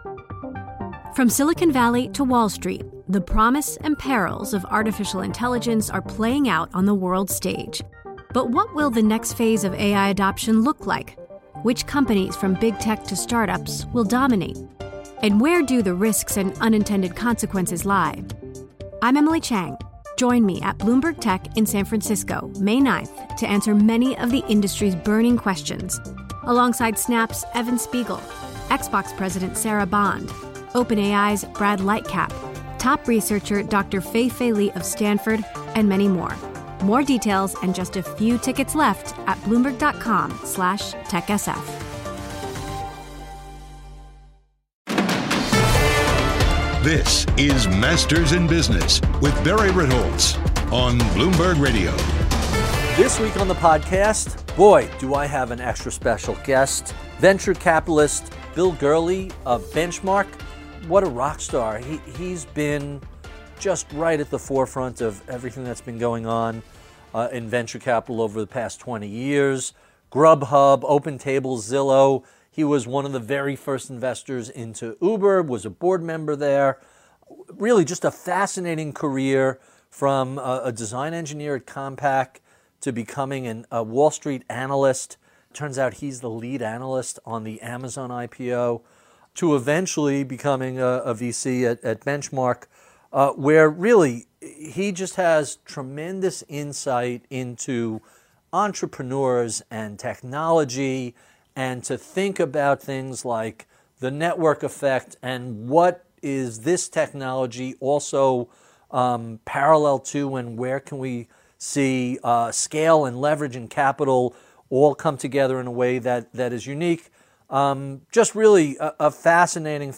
From Silicon Valley to Wall Street, the promise and perils of artificial intelligence are playing out on the world stage. But what will the next phase of AI adoption look like? Which companies, from big tech to startups, will dominate? And where do the risks and unintended consequences lie? I'm Emily Chang. Join me at Bloomberg Tech in San Francisco, May 9th, to answer many of the industry's burning questions, alongside Snap's Evan Spiegel, Xbox President Sarah Bond, OpenAI's Brad Lightcap, top researcher Dr. Fei-Fei Li of Stanford, and many more. More details and just a few tickets left at Bloomberg.com/TechSF. This is Masters in Business with Barry Ritholtz on Bloomberg Radio. This week on the podcast, boy, do I have an extra special guest. Venture capitalist Bill Gurley of Benchmark. What a rock star. He's been just right at the forefront of everything that's been going on in venture capital over the past 20 years. Grubhub, OpenTable, Zillow. He was one of the very first investors into Uber, was a board member there. Really just a fascinating career from a design engineer at Compaq to becoming a Wall Street analyst. Turns out he's the lead analyst on the Amazon IPO, to eventually becoming a VC at Benchmark, where really he just has tremendous insight into entrepreneurs and technology, and to think about things like the network effect and what is this technology also parallel to, and where can we see scale and leverage and capital all come together in a way that is unique. Just really a fascinating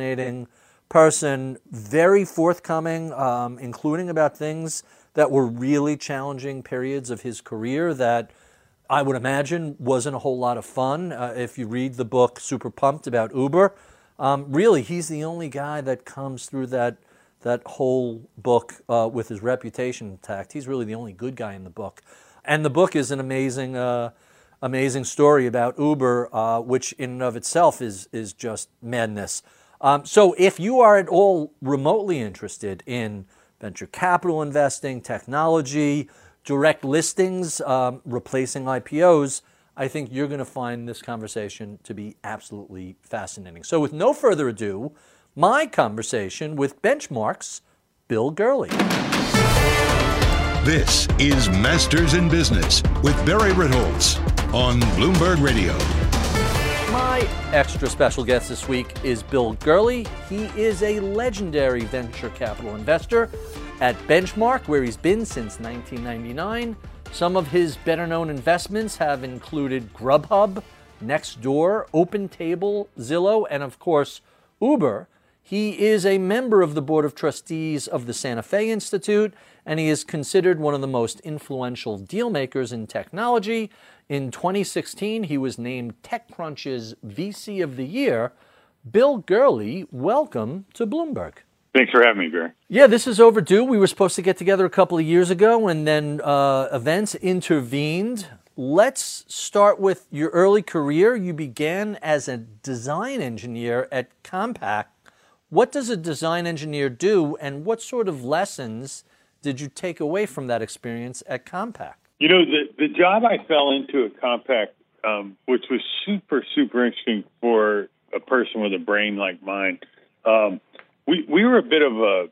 person, very forthcoming, including about things that were really challenging periods of his career that I would imagine wasn't a whole lot of fun. If you read the book Super Pumped about Uber, really he's the only guy that comes through that whole book with his reputation intact. He's really the only good guy in the book. And the book is an amazing story about Uber, which in and of itself is just madness. So if you are at all remotely interested in venture capital investing, technology, direct listings, replacing IPOs, I think you're going to find this conversation to be absolutely fascinating. So with no further ado, my conversation with Benchmark's Bill Gurley. This is Masters in Business with Barry Ritholtz on Bloomberg Radio. My extra special guest this week is Bill Gurley. He is a legendary venture capital investor at Benchmark, where he's been since 1999. Some of his better-known investments have included Grubhub, Nextdoor, OpenTable, Zillow, and of course, Uber. He is a member of the Board of Trustees of the Santa Fe Institute, and he is considered one of the most influential deal makers in technology. In 2016, he was named TechCrunch's VC of the Year. Bill Gurley, welcome to Bloomberg. Thanks for having me, Barry. Yeah, this is overdue. We were supposed to get together a couple of years ago, and then events intervened. Let's start with your early career. You began as a design engineer at Compaq. What does a design engineer do, and what sort of lessons did you take away from that experience at Compaq? You know, the job I fell into at Compaq, which was super interesting for a person with a brain like mine, we were a bit of a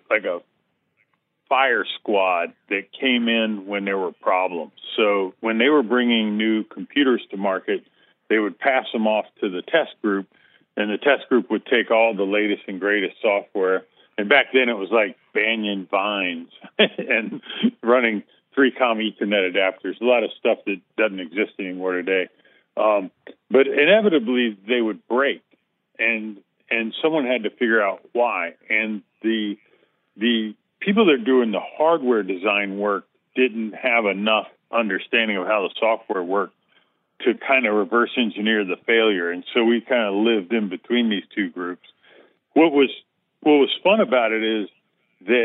fire squad that came in when there were problems. So when they were bringing new computers to market, they would pass them off to the test group, and the test group would take all the latest and greatest software. And back then it was like Banyan Vines and running 3-COM Ethernet adapters, a lot of stuff that doesn't exist anymore today. But inevitably they would break, and someone had to figure out why. And the people that are doing the hardware design work didn't have enough understanding of how the software worked to kind of reverse engineer the failure. And so we kind of lived in between these two groups. What was fun about it is that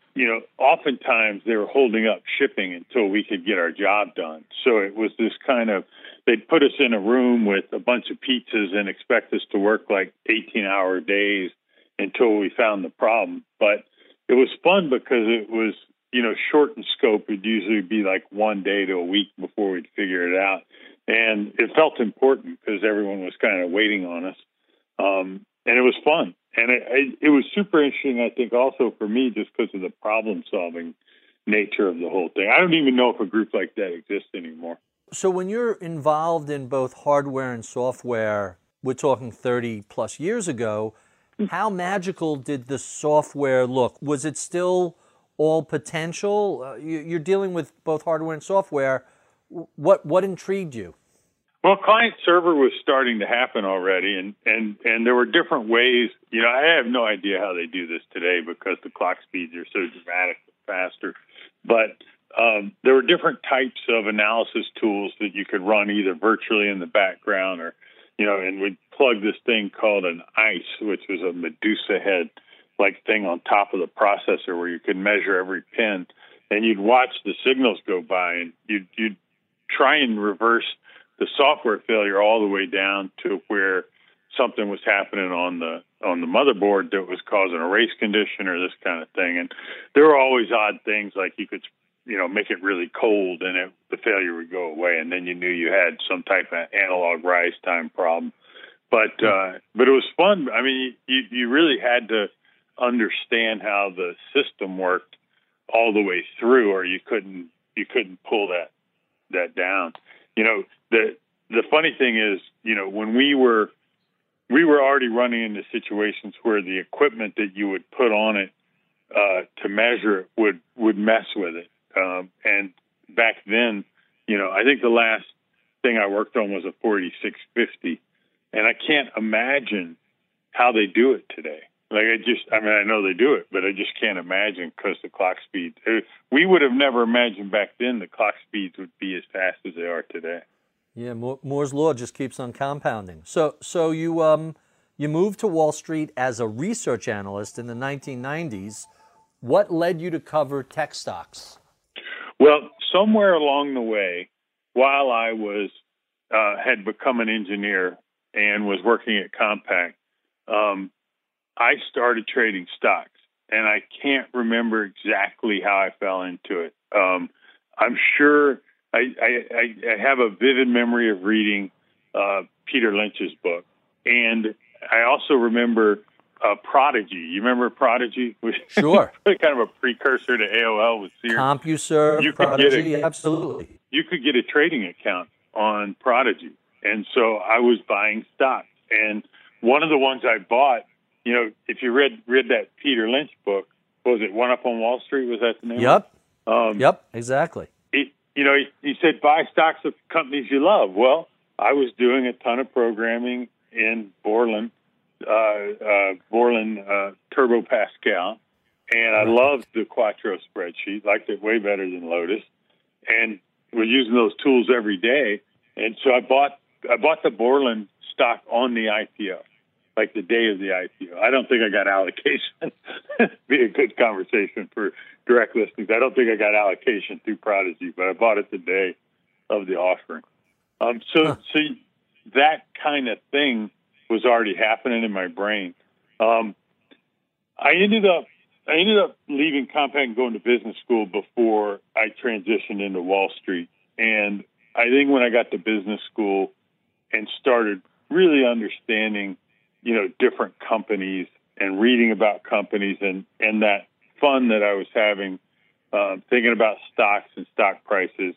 oftentimes they were holding up shipping until we could get our job done. So it was this kind of, they'd put us in a room with a bunch of pizzas and expect us to work like 18-hour days until we found the problem. But it was fun because it was, short in scope. It'd usually be like 1 day to a week before we'd figure it out. And it felt important because everyone was kind of waiting on us. And it was fun. And it was super interesting, I think, also for me, just because of the problem-solving nature of the whole thing. I don't even know if a group like that exists anymore. So when you're involved in both hardware and software, we're talking 30-plus years ago, how magical did the software look? Was it still all potential? You're dealing with both hardware and software. What intrigued you? Well, client-server was starting to happen already, and there were different ways. I have no idea how they do this today because the clock speeds are so dramatically faster. But there were different types of analysis tools that you could run either virtually in the background or, and we'd plug this thing called an ICE, which was a Medusa head-like thing on top of the processor where you could measure every pin, and you'd watch the signals go by, and you'd try and reverse the software failure all the way down to where something was happening on the motherboard that was causing a race condition or this kind of thing. And there were always odd things like you could, make it really cold and the failure would go away, and then you knew you had some type of analog rise time problem. But it was fun. I mean, you really had to understand how the system worked all the way through, or you couldn't pull that down. The funny thing is, when we were already running into situations where the equipment that you would put on it to measure it would mess with it. And back then, I think the last thing I worked on was a 4650, and I can't imagine how they do it today. Like I know they do it, but I just can't imagine because the clock speed. We would have never imagined back then the clock speeds would be as fast as they are today. Yeah, Moore's law just keeps on compounding. So you moved to Wall Street as a research analyst in the 1990s. What led you to cover tech stocks? Well, somewhere along the way, while I had become an engineer and was working at Compaq, I started trading stocks, and I can't remember exactly how I fell into it. I'm sure I have a vivid memory of reading Peter Lynch's book, and I also remember Prodigy. You remember Prodigy? Sure. Kind of a precursor to AOL with Sears. CompuServe, Prodigy, absolutely. You could get a trading account on Prodigy, and so I was buying stocks. And one of the ones I bought, if you read that Peter Lynch book, was it One Up on Wall Street? Was that the name? Yep. Yep, exactly. He said, buy stocks of companies you love. Well, I was doing a ton of programming in Borland Turbo Pascal, and I loved the Quattro spreadsheet, liked it way better than Lotus, and was using those tools every day. And so I bought the Borland stock on the IPO, like the day of the IPO. I don't think I got allocation. Be a good conversation for direct listings. I don't think I got allocation through Prodigy, but I bought it the day of the offering. So that kind of thing was already happening in my brain. I ended up leaving Compaq and going to business school before I transitioned into Wall Street. And I think when I got to business school and started really understanding, different companies and reading about companies and that fun that I was having, thinking about stocks and stock prices,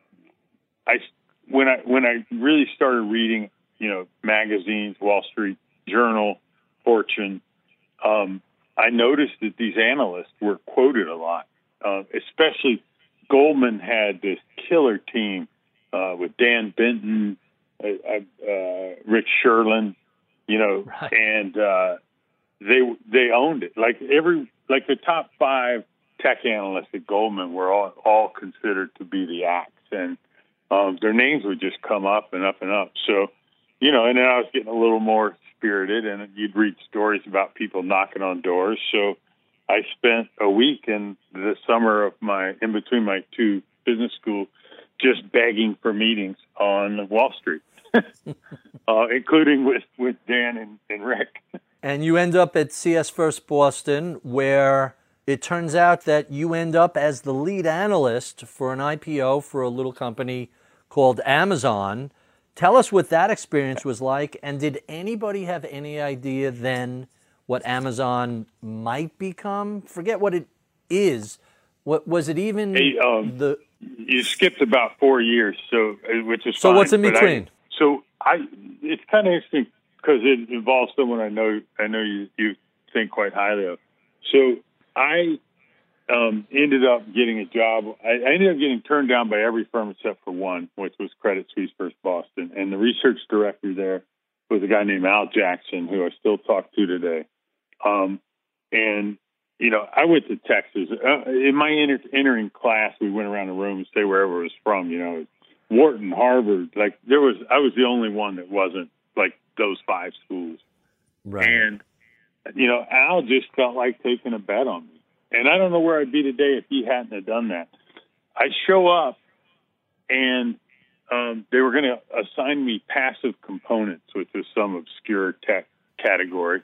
when I really started reading, magazines, Wall Street Journal, Fortune, I noticed that these analysts were quoted a lot. Especially Goldman had this killer team with Dan Benton, Rick Sherlin, right. And they owned it. Like the top 5 tech analysts at Goldman were all considered to be the axe, and their names would just come up and up and up. So, and then I was getting a little more spirited, and you'd read stories about people knocking on doors. So I spent a week in the summer of in between my two business schools just begging for meetings on Wall Street, including with Dan and Rick. And you end up at CS First Boston, where it turns out that you end up as the lead analyst for an IPO for a little company called Amazon. Tell us what that experience was like, and did anybody have any idea then what Amazon might become? Forget what it is. What was it even? You skipped about 4 years, which is so fine, what's in between? It's kind of interesting because it involves someone I know you think quite highly of. So I ended up getting a job. I ended up getting turned down by every firm except for one, which was Credit Suisse First Boston. And the research director there was a guy named Al Jackson, who I still talk to today. And, I went to Texas. In my entering class, we went around the room and say wherever it was from, Wharton, Harvard. I was the only one that wasn't like those 5 schools. Right. And, Al just felt like taking a bet on me. And I don't know where I'd be today if he hadn't have done that. I show up, and they were going to assign me passive components, which is some obscure tech category.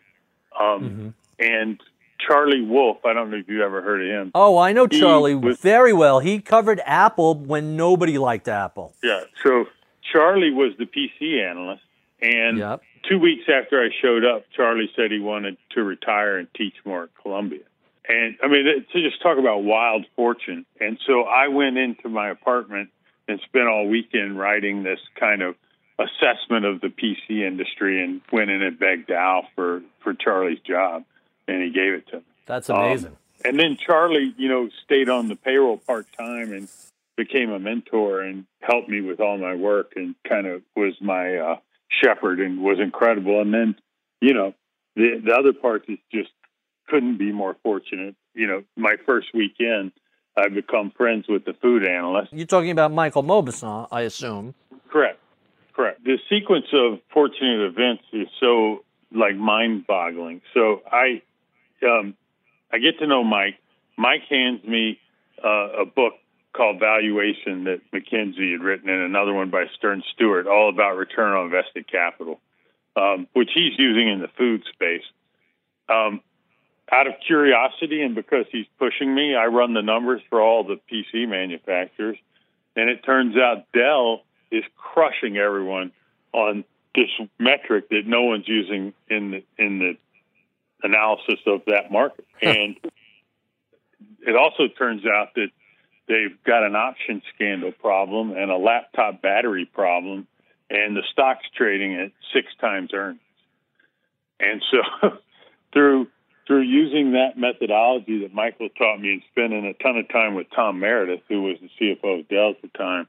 And Charlie Wolf, I don't know if you ever heard of him. Oh, I know Charlie very well. He covered Apple when nobody liked Apple. Yeah, so Charlie was the PC analyst, and 2 weeks after I showed up, Charlie said he wanted to retire and teach more at Columbia. And, to just talk about wild fortune. And so I went into my apartment and spent all weekend writing this kind of assessment of the PC industry, and went in and begged Al for Charlie's job, and he gave it to me. That's amazing. And then Charlie, stayed on the payroll part-time and became a mentor and helped me with all my work, and kind of was my shepherd, and was incredible. And then, the other part is just couldn't be more fortunate. My first weekend, I've become friends with the food analyst. You're talking about Michael Mauboussin, I assume. Correct. The sequence of fortunate events is so mind-boggling. So I get to know Mike. Mike hands me a book called Valuation that McKinsey had written, and another one by Stern Stewart, all about return on invested capital, which he's using in the food space. Out of curiosity, and because he's pushing me, I run the numbers for all the PC manufacturers, and it turns out Dell is crushing everyone on this metric that no one's using in the analysis of that market. And it also turns out that they've got an option scandal problem and a laptop battery problem, and the stock's trading at 6 times earnings. And so through using that methodology that Michael taught me, and spending a ton of time with Tom Meredith, who was the CFO of Dell at the time,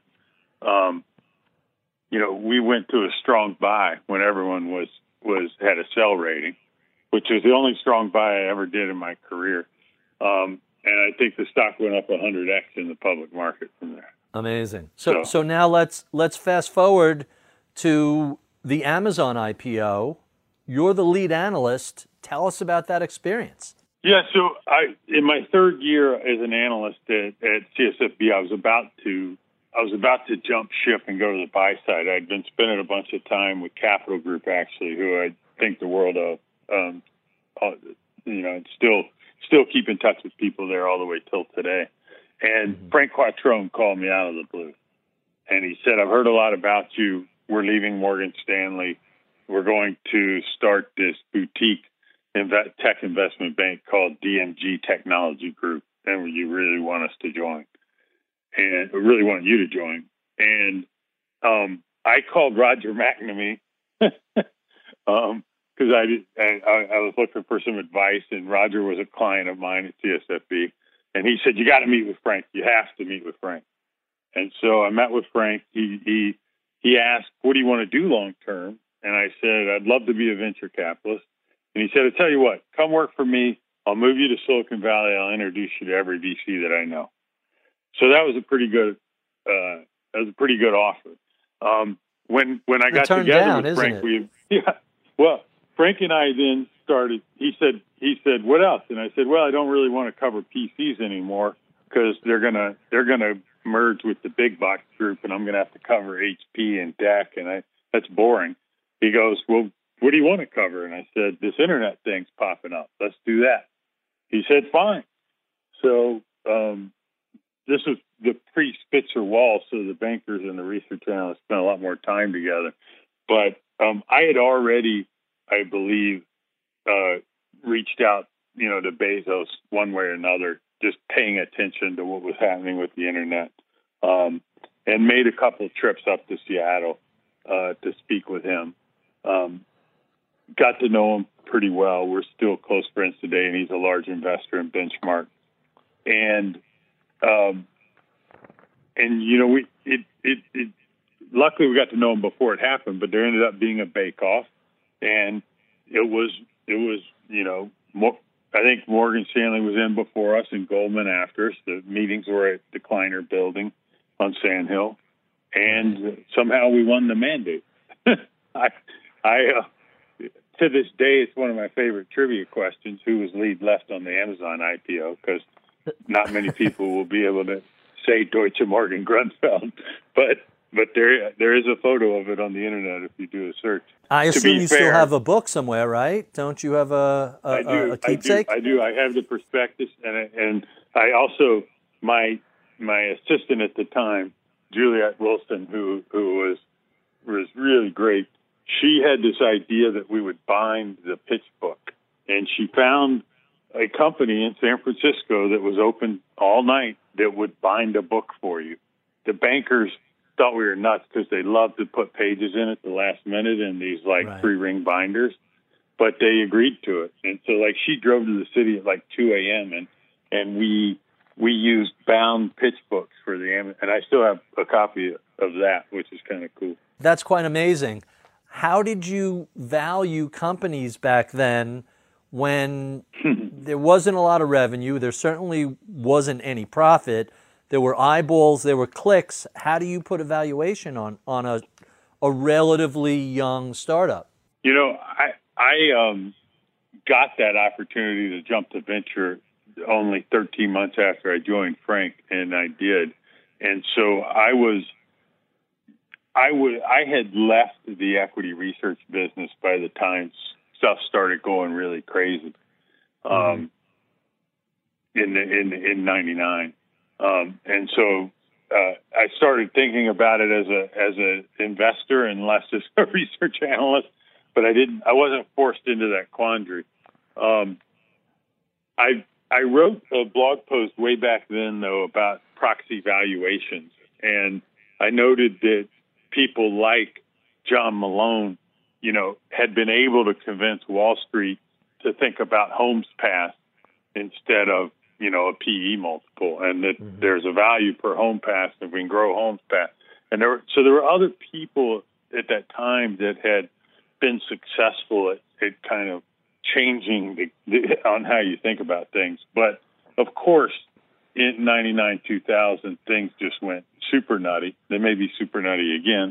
we went to a strong buy when everyone had a sell rating, which was the only strong buy I ever did in my career. And I think the stock went up 100x in the public market from there. Amazing. So now let's fast forward to the Amazon IPO. You're the lead analyst. Tell us about that experience. Yeah, so in my third year as an analyst at CSFB, I was about to jump ship and go to the buy side. I'd been spending a bunch of time with Capital Group, actually, who I think the world of. Still keep in touch with people there all the way till today. And Frank Quattrone called me out of the blue, and he said, "I've heard a lot about you. We're leaving Morgan Stanley. We're going to start this boutique tech investment bank called DMG Technology Group, and you really want us to join, and we really want you to join." And I called Roger McNamee because I was looking for some advice, and Roger was a client of mine at CSFB, and he said, "You got to meet with Frank. You have to meet with Frank." And so I met with Frank. He asked, "What do you want to do long term?" And I said, "I'd love to be a venture capitalist." And he said, "I'll tell you what, come work for me. I'll move you to Silicon Valley. I'll introduce you to every VC that I know." So that was a pretty good offer. When I got together with Frank, Frank and I then started. He said, what else? And I said, well, I don't really want to cover PCs anymore because they're gonna merge with the big box group, and I'm gonna have to cover HP and DEC, and that's boring. He goes, well, what do you want to cover? And I said, this internet thing's popping up. Let's do that. He said, fine. So this was the pre-Spitzer wall, so the bankers and the research analysts spent a lot more time together. But I had already, I believe, reached out, to Bezos one way or another, just paying attention to what was happening with the internet, and made a couple of trips up to Seattle to speak with him. Got to know him pretty well. We're still close friends today, and he's a large investor in Benchmark. And luckily we got to know him before it happened, but there ended up being a bake-off, and it was I think Morgan Stanley was in before us and Goldman after us. The meetings were at the Kleiner Building on Sand Hill, and somehow we won the mandate. To this day, it's one of my favorite trivia questions: who was lead left on the Amazon IPO? Because not many people will be able to say Deutsche Morgan Grunfeld, but there is a photo of it on the internet if you do a search. I assume you still have a book somewhere, right? Don't you have a keepsake? I do. I have the prospectus, and I also my assistant at the time, Juliette Wilson, who was really great. She had this idea that we would bind the pitch book, and she found a company in San Francisco that was open all night that would bind a book for you. The bankers thought we were nuts because they loved to put pages in at the last minute in these 3-ring binders, but they agreed to it. And so she drove to the city at 2 a.m. and we used bound pitch books for the and I still have a copy of that, which is kind of cool. That's quite amazing. How did you value companies back then when there wasn't a lot of revenue? There certainly wasn't any profit. There were eyeballs, there were clicks. How do you put a valuation on a relatively young startup? I got that opportunity to jump to venture only 13 months after I joined Frank, and I did. And so I had left the equity research business by the time stuff started going really crazy in 99. And so I started thinking about it as an investor and less as a research analyst, but I wasn't forced into that quandary. I wrote a blog post way back then, though, about proxy valuations, and I noted that people like John Malone, had been able to convince Wall Street to think about Homes Passed instead of a PE multiple, and that there's a value per home pass if we can grow homes passed. And there were other people at that time that had been successful at kind of changing on how you think about things. But of course, in 99, 2000, things just went super nutty. They may be super nutty again,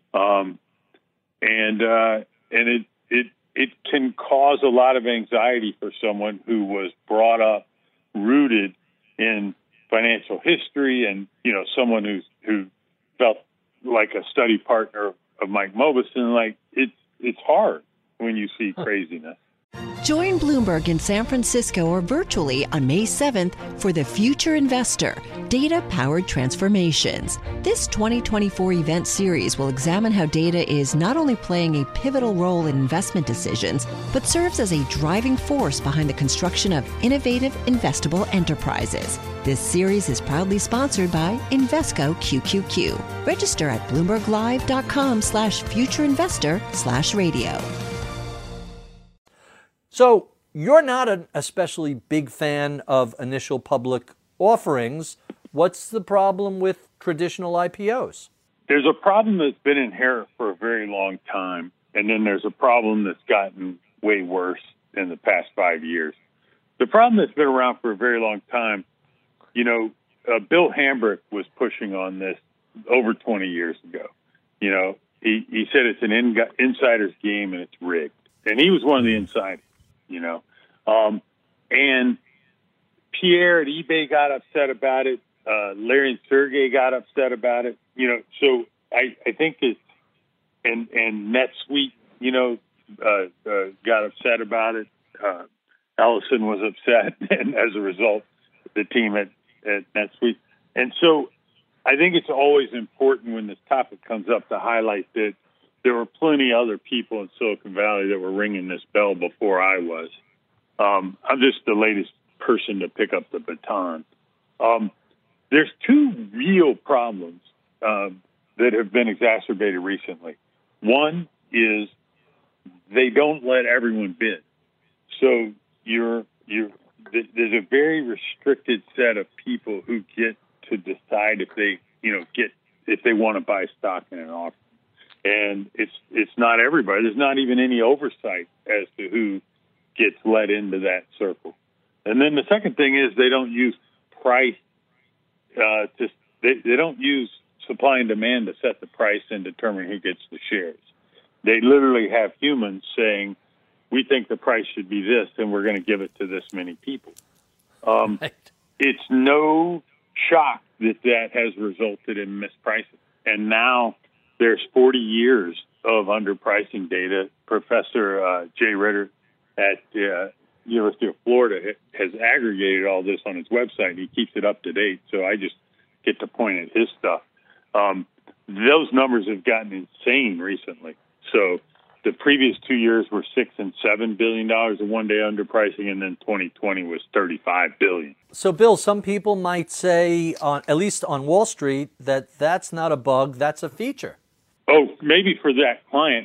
and it can cause a lot of anxiety for someone who was brought up rooted in financial history, and someone who felt like a study partner of Mike Mauboussin. It's hard when you see craziness. Join Bloomberg in San Francisco or virtually on May 7th for The Future Investor, Data-Powered Transformations. This 2024 event series will examine how data is not only playing a pivotal role in investment decisions, but serves as a driving force behind the construction of innovative, investable enterprises. This series is proudly sponsored by Invesco QQQ. Register at BloombergLive.com/futureinvestor/radio. So you're not an especially big fan of initial public offerings. What's the problem with traditional IPOs? There's a problem that's been inherent for a very long time, and then there's a problem that's gotten way worse in the past 5 years. The problem that's been around for a very long time, Bill Hambrick was pushing on this over 20 years ago. He said it's an insider's game and it's rigged. and he was one of the insiders, and Pierre at eBay got upset about it. Larry and Sergey got upset about it. So I think it's and NetSuite, got upset about it. Ellison was upset, and as a result, the team at NetSuite. And so I think it's always important when this topic comes up to highlight that there were plenty of other people in Silicon Valley that were ringing this bell before I was. I'm just the latest person to pick up the baton. There's two real problems that have been exacerbated recently. One is they don't let everyone bid. So there's a very restricted set of people who get to decide if they want to buy stock in an offering. And it's not everybody. There's not even any oversight as to who gets let into that circle. And then the second thing is they don't use price they don't use supply and demand to set the price and determine who gets the shares. They literally have humans saying, we think the price should be this, and we're going to give it to this many people. Right. It's no shock that has resulted in mispricing. And now there's 40 years of underpricing data. Professor Jay Ritter at University of Florida has aggregated all this on his website. He keeps it up to date, so I just get to point at his stuff. Those numbers have gotten insane recently. So the previous 2 years were $6 and $7 billion of one-day underpricing, and then 2020 was $35 billion. So, Bill, some people might say, at least on Wall Street, that that's not a bug, that's a feature. Oh, maybe for that client.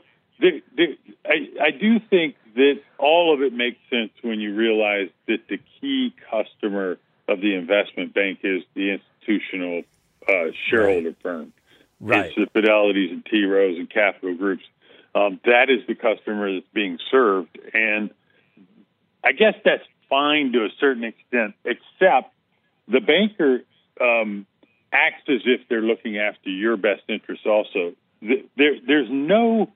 I do think that all of it makes sense when you realize that the key customer of the investment bank is the institutional shareholder firm. Right. It's the Fidelities and T. Rowe's and Capital Groups. That is the customer that's being served. And I guess that's fine to a certain extent, except the banker acts as if they're looking after your best interests also. There's no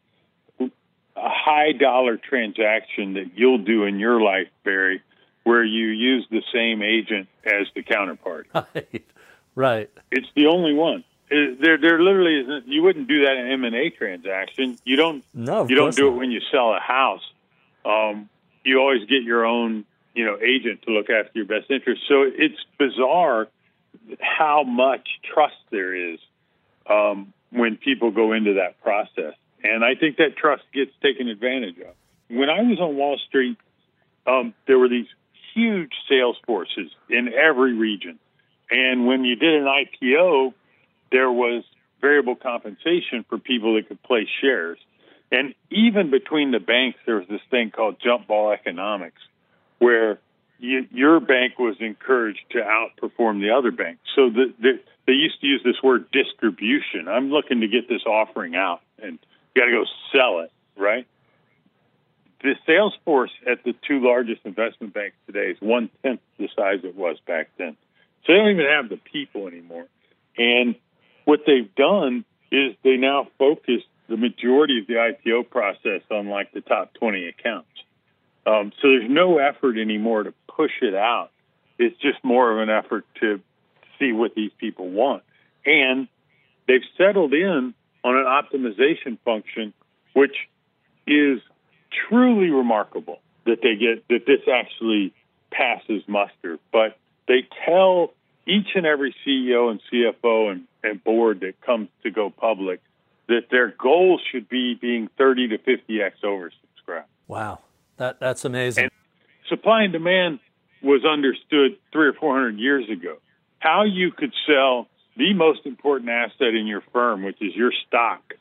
high-dollar transaction that you'll do in your life, Barry, where you use the same agent as the counterparty. Right. It's the only one. There literally isn't. You wouldn't do that in an M&A transaction. You don't. No, you don't do it when you sell a house. You always get your own, agent to look after your best interests. So it's bizarre how much trust there is when people go into that process, and I think that trust gets taken advantage of. When I was on Wall Street, there were these huge sales forces in every region, and when you did an IPO, there was variable compensation for people that could place shares. And even between the banks, there was this thing called jump ball economics, where your bank was encouraged to outperform the other bank. So they used to use this word distribution. I'm looking to get this offering out, and you got to go sell it, right? The sales force at the two largest investment banks today is 1/10 the size it was back then. So they don't even have the people anymore. And what they've done is they now focus the majority of the IPO process on like the top 20 accounts. So there's no effort anymore to push it out. It's just more of an effort to see what these people want. And they've settled in on an optimization function, which is truly remarkable that this actually passes muster. But they tell each and every CEO and CFO and board that comes to go public that their goal should be being 30 to 50x oversubscribed. Wow, that's amazing. And supply and demand was understood 300 or 400 years ago. How you could sell the most important asset in your firm, which is your stock,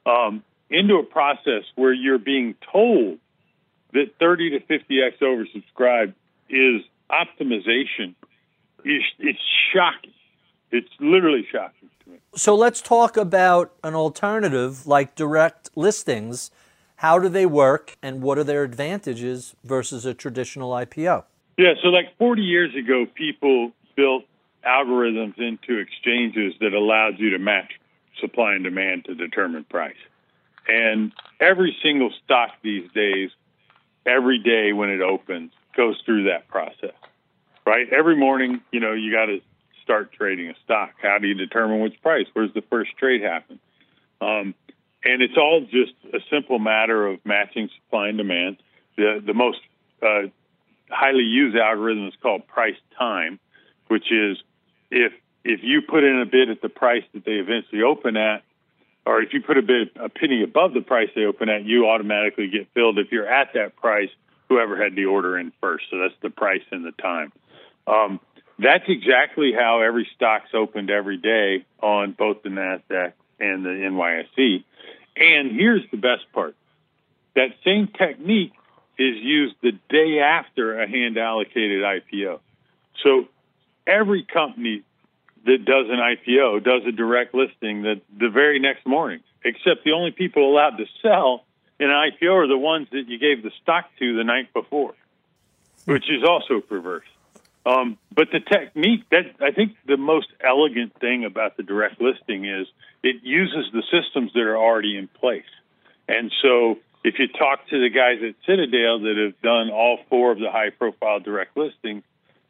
into a process where you're being told that 30 to 50x oversubscribed is optimization. It's shocking. It's literally shocking to me. So let's talk about an alternative like direct listings. How do they work, and what are their advantages versus a traditional IPO? Yeah, so like 40 years ago, people built algorithms into exchanges that allowed you to match supply and demand to determine price. And every single stock these days, every day when it opens, goes through that process, right? Every morning, you got to start trading a stock. How do you determine which price? Where's the first trade happen? And it's all just a simple matter of matching supply and demand. The most highly used algorithm is called price time, which is if you put in a bid at the price that they eventually open at, or if you put a penny above the price they open at, you automatically get filled. If you're at that price, whoever had the order in first. So that's the price and the time. That's exactly how every stock's opened every day on both the NASDAQ and the NYSE. And here's the best part. That same technique is used the day after a hand-allocated IPO. So every company that does an IPO does a direct listing the very next morning, except the only people allowed to sell in an IPO are the ones that you gave the stock to the night before, which is also perverse. But the technique, that I think the most elegant thing about the direct listing is it uses the systems that are already in place. And so if you talk to the guys at Citadel that have done all four of the high-profile direct listings,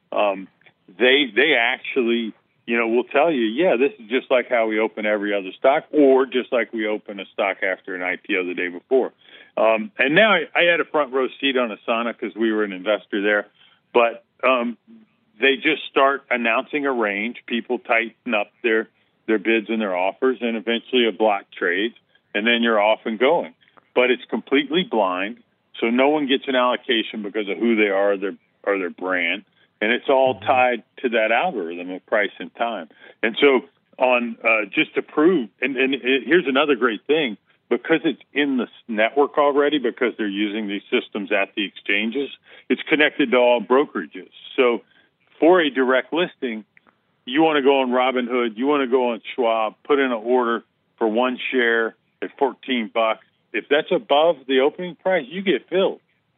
they actually, will tell you, yeah, this is just like how we open every other stock, or just like we open a stock after an IPO the day before. And now I had a front row seat on Asana because we were an investor there, but they just start announcing a range. People tighten up their bids and their offers, and eventually a block trades, and then you're off and going. But it's completely blind, so no one gets an allocation because of who they are or their brand, and it's all tied to that algorithm of price and time. And so on just to prove, and here's another great thing, because it's in the network already, because they're using these systems at the exchanges, it's connected to all brokerages. So for a direct listing, you want to go on Robinhood, you want to go on Schwab, put in an order for one share at $14. If that's above the opening price, you get filled.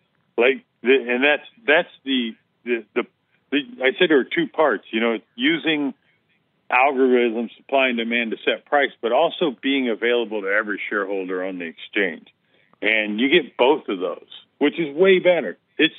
And that's the I said there are two parts. Using algorithms, supply and demand to set price, but also being available to every shareholder on the exchange. And you get both of those, which is way better.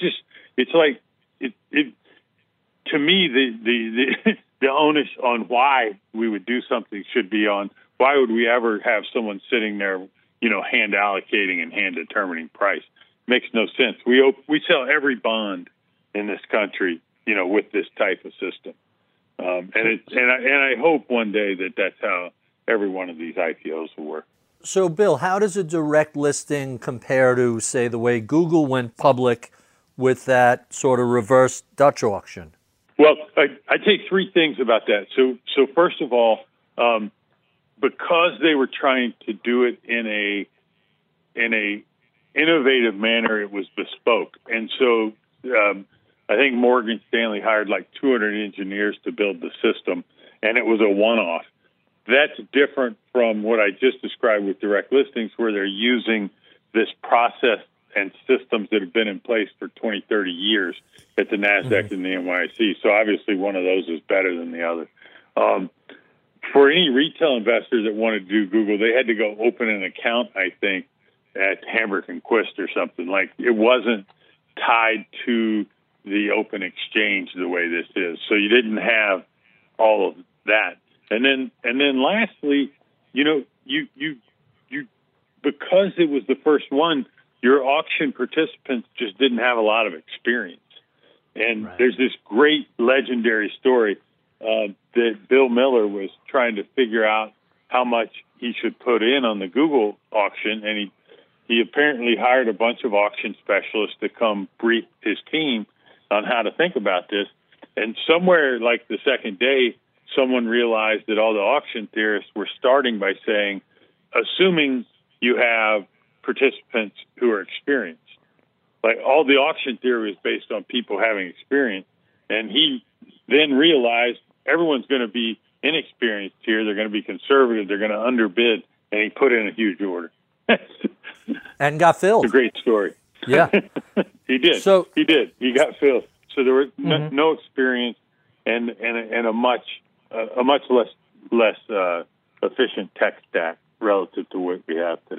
To me, the onus on why we would do something should be on why would we ever have someone sitting there, hand allocating and hand determining price. Makes no sense. We sell every bond in this country, with this type of system. And I hope one day that's how every one of these IPOs will work. So, Bill, how does a direct listing compare to, say, the way Google went public with that sort of reverse Dutch auction? Well, I take three things about that. So first of all, because they were trying to do it in a innovative manner, it was bespoke. And so I think Morgan Stanley hired like 200 engineers to build the system, and it was a one-off. That's different from what I just described with direct listings, where they're using this process and systems that have been in place for 20, 30 years at the NASDAQ and the NYSE. So obviously one of those is better than the other. For any retail investor that wanted to do Google, they had to go open an account, I think, at Hamburg and Quist or something. Like, it wasn't tied to the open exchange the way this is. So you didn't have all of that. And then lastly, you because it was the first one, your auction participants just didn't have a lot of experience. And There's this great legendary story that Bill Miller was trying to figure out how much he should put in on the Google auction, and he apparently hired a bunch of auction specialists to come brief his team on how to think about this. And somewhere like the second day, someone realized that all the auction theorists were starting by saying, assuming you have participants who are experienced. Like, all the auction theory is based on people having experience. And he then realized everyone's going to be inexperienced here. They're going to be conservative. They're going to underbid. And he put in a huge order. And got filled. It's a great story. Yeah. He did. He did. He got filled. So there was no experience and a much less efficient tech stack relative to what we have today.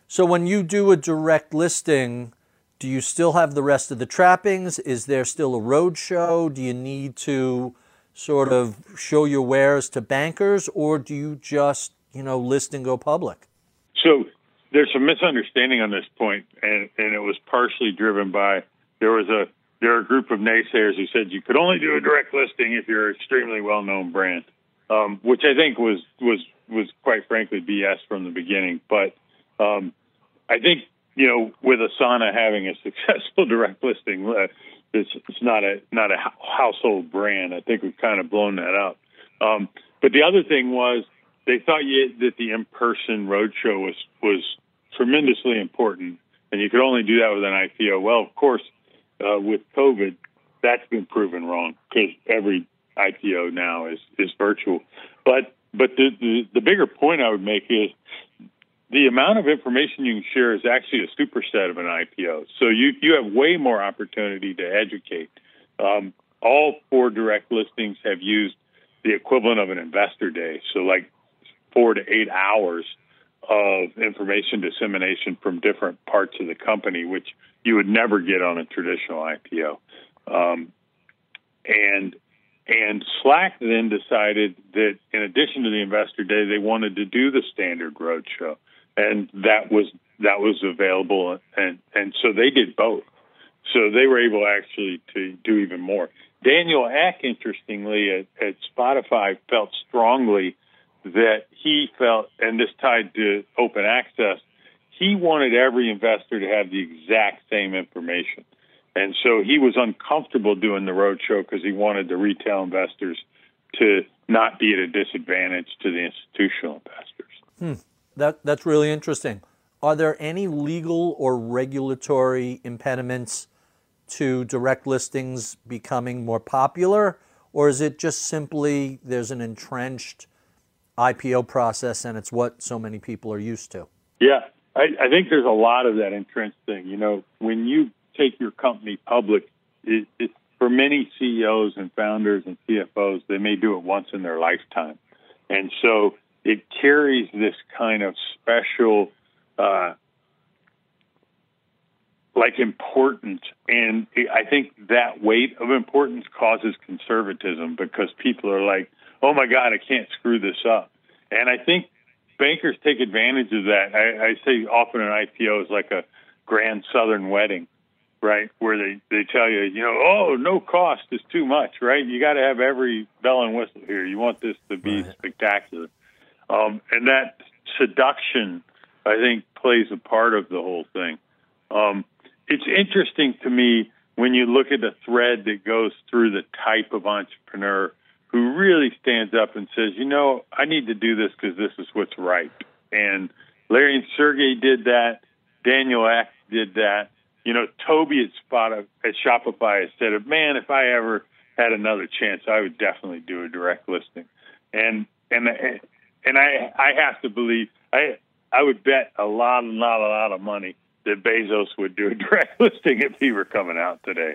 So when you do a direct listing, do you still have the rest of the trappings? Is there still a road show? Do you need to sort of show your wares to bankers, or do you just, list and go public? So there's some misunderstanding on this point, and it was partially driven by there are a group of naysayers who said you could only do a direct listing if you're an extremely well-known brand, which I think was quite frankly BS from the beginning. But I think with Asana having a successful direct listing, it's not a household brand. I think we've kind of blown that up. But the other thing was they thought that the in-person roadshow was tremendously important, and you could only do that with an IPO. Well, of course, with COVID, that's been proven wrong because every IPO now is virtual. But the bigger point I would make is the amount of information you can share is actually a superset of an IPO. So you have way more opportunity to educate. All 4 direct listings have used the equivalent of an investor day. So like 4 to 8 hours of information dissemination from different parts of the company, which you would never get on a traditional IPO. And Slack then decided that in addition to the investor day, they wanted to do the standard roadshow. And that was available, and so they did both. So they were able actually to do even more. Daniel Ek, interestingly, at Spotify, felt strongly that he felt, and this tied to open access, he wanted every investor to have the exact same information. And so he was uncomfortable doing the roadshow because he wanted the retail investors to not be at a disadvantage to the institutional investors. That's really interesting. Are there any legal or regulatory impediments to direct listings becoming more popular, or is it just simply there's an entrenched IPO process and it's what so many people are used to? Yeah, I think there's a lot of that entrenched thing. When you take your company public, it's for many CEOs and founders and CFOs, they may do it once in their lifetime. And so it carries this kind of special, importance. And I think that weight of importance causes conservatism because people are like, oh, my God, I can't screw this up. And I think bankers take advantage of that. I say often an IPO is like a grand Southern wedding, right, where they tell you, no cost is too much, right? You got to have every bell and whistle here. You want this to be spectacular. And that seduction, I think, plays a part of the whole thing. It's interesting to me when you look at the thread that goes through the type of entrepreneur who really stands up and says, I need to do this because this is what's right. And Larry and Sergey did that. Daniel Ek did that. Toby at Shopify has said, man, if I ever had another chance, I would definitely do a direct listing. And I have to believe, I would bet a lot of money that Bezos would do a direct listing if he were coming out today.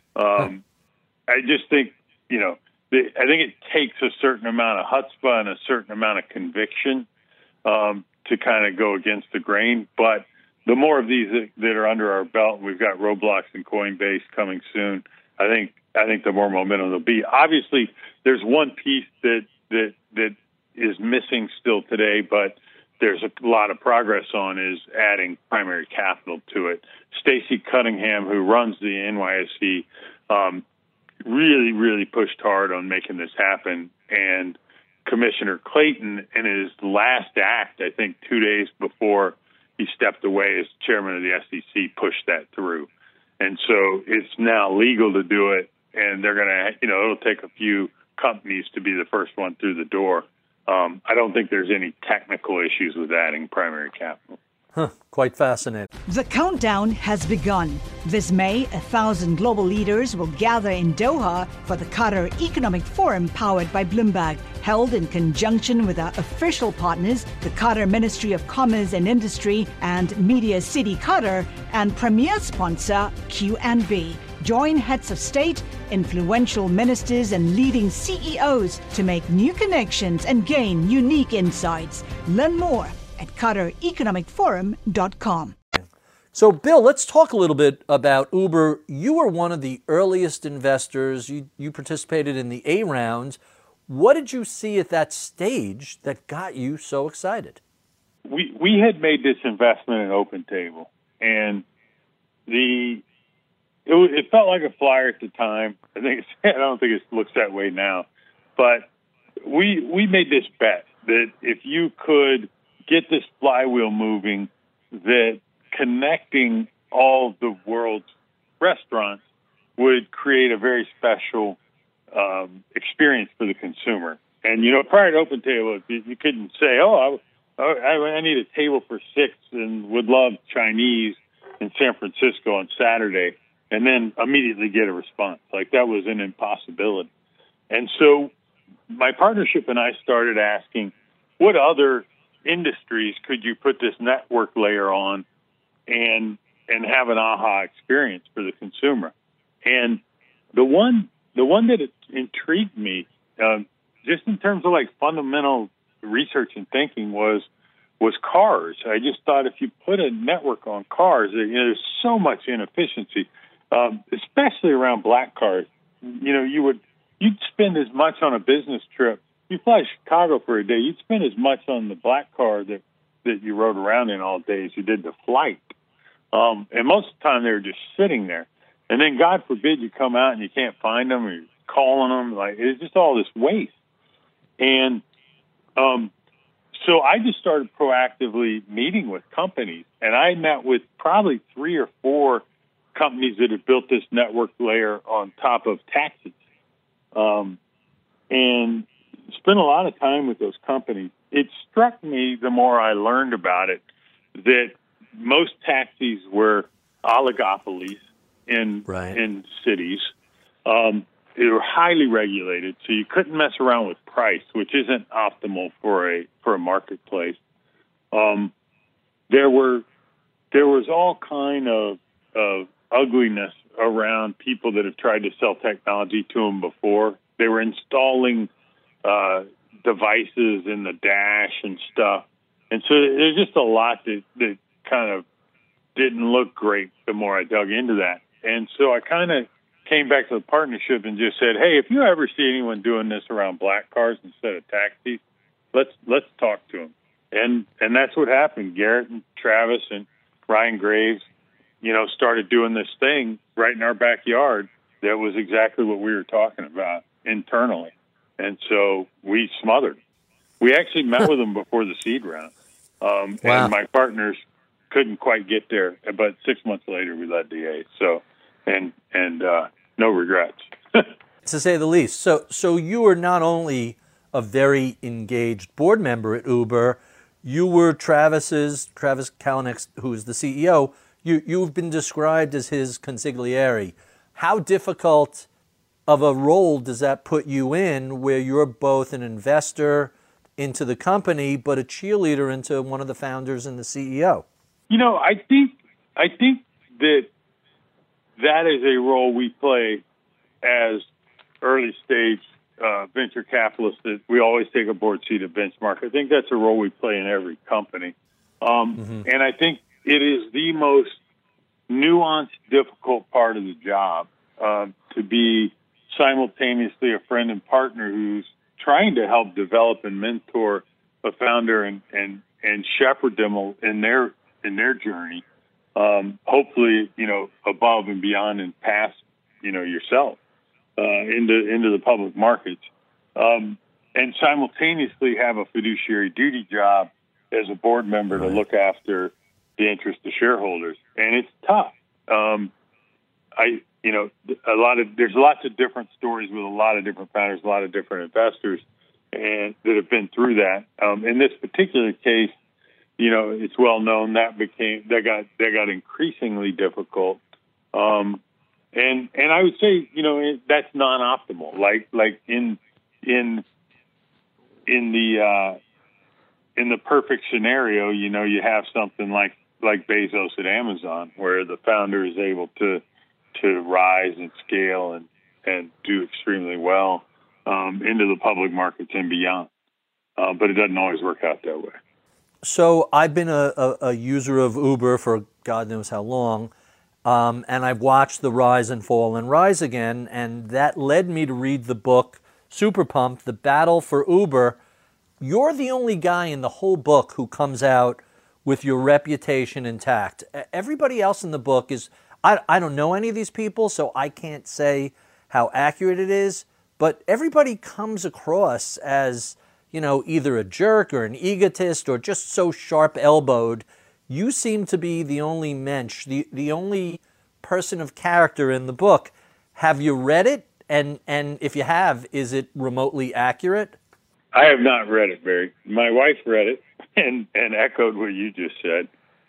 I just think, I think it takes a certain amount of chutzpah and a certain amount of conviction to kind of go against the grain. But the more of these that are under our belt, we've got Roblox and Coinbase coming soon. I think the more momentum there'll be. Obviously, there's one piece that is missing still today, but there's a lot of progress on is adding primary capital to it. Stacy Cunningham, who runs the NYSE, really pushed hard on making this happen. And Commissioner Clayton, in his last act, I think 2 days before he stepped away as chairman of the SEC, pushed that through. And so it's now legal to do it, and they're going to, it'll take a few companies to be the first one through the door. I don't think there's any technical issues with adding primary capital. Quite fascinating. The countdown has begun. This May, 1,000 global leaders will gather in Doha for the Qatar Economic Forum powered by Bloomberg, held in conjunction with our official partners, the Qatar Ministry of Commerce and Industry and Media City Qatar, and premier sponsor QNB. Join heads of state, influential ministers, and leading CEOs to make new connections and gain unique insights. Learn more at QatarEconomicForum.com. So, Bill, let's talk a little bit about Uber. You were one of the earliest investors. You participated in the A round. What did you see at that stage that got you so excited? We had made this investment in OpenTable, and it felt like a flyer at the time. I don't think it looks that way now, but we made this bet that if you could get this flywheel moving, that connecting all the world's restaurants would create a very special experience for the consumer. And, prior to OpenTable, you couldn't say, I need a table for 6 and would love Chinese in San Francisco on Saturday, and then immediately get a response. Like, that was an impossibility. And so my partnership and I started asking, what other industries could you put this network layer on and have an aha experience for the consumer? And the one that intrigued me, just in terms of like fundamental research and thinking, was cars. I just thought if you put a network on cars, there's so much inefficiency, especially around black cars. You'd spend as much on a business trip. You fly to Chicago for a day, you'd spend as much on the black car that you rode around in all day as you did the flight. And most of the time they were just sitting there. And then God forbid you come out and you can't find them, or you're calling them. Like, it's just all this waste. And so I just started proactively meeting with companies, and I met with probably 3 or 4 companies that had built this network layer on top of taxis, and spent a lot of time with those companies. It struck me, the more I learned about it, that most taxis were oligopolies in cities. They were highly regulated, so you couldn't mess around with price, which isn't optimal for a marketplace. There was all kind of ugliness around people that have tried to sell technology to them before. They were installing devices in the dash and stuff, and so there's just a lot that kind of didn't look great the more I dug into that. And so I kind of came back to the partnership and just said, hey, if you ever see anyone doing this around black cars instead of taxis, let's talk to them. And that's what happened. Garrett and Travis and Ryan Graves, started doing this thing right in our backyard that was exactly what we were talking about internally. And so we smothered them. We actually met with them before the seed round. Wow. And my partners couldn't quite get there, but 6 months later we led the A. So, and no regrets. To say the least. So you were not only a very engaged board member at Uber, you were Travis Kalanick, who's the CEO. You've been described as his consigliere. How difficult of a role does that put you in, where you're both an investor into the company, but a cheerleader into one of the founders and the CEO? I think that is a role we play as early stage venture capitalists, that we always take a board seat at Benchmark. I think that's a role we play in every company. And I think it is the most nuanced, difficult part of the job, to be simultaneously a friend and partner who's trying to help develop and mentor a founder and shepherd them in their journey. Hopefully, above and beyond and past, yourself, into the public markets, and simultaneously have a fiduciary duty job as a board member to look after the interest of shareholders. And it's tough. There's lots of different stories with a lot of different founders, a lot of different investors, and that have been through that. In this particular case, it's well known that got increasingly difficult. And I would say, that's non-optimal. Like in the perfect scenario, you have something like Bezos at Amazon, where the founder is able to rise and scale and do extremely well into the public markets and beyond. But it doesn't always work out that way. So I've been a user of Uber for God knows how long, and I've watched the rise and fall and rise again, and that led me to read the book Super Pumped, The Battle for Uber. You're the only guy in the whole book who comes out with your reputation intact. Everybody else in the book is, I don't know any of these people, so I can't say how accurate it is, but everybody comes across as, either a jerk or an egotist or just so sharp-elbowed. You seem to be the only mensch, the only person of character in the book. Have you read it? And if you have, is it remotely accurate? I have not read it, Barry. My wife read it and echoed what you just said.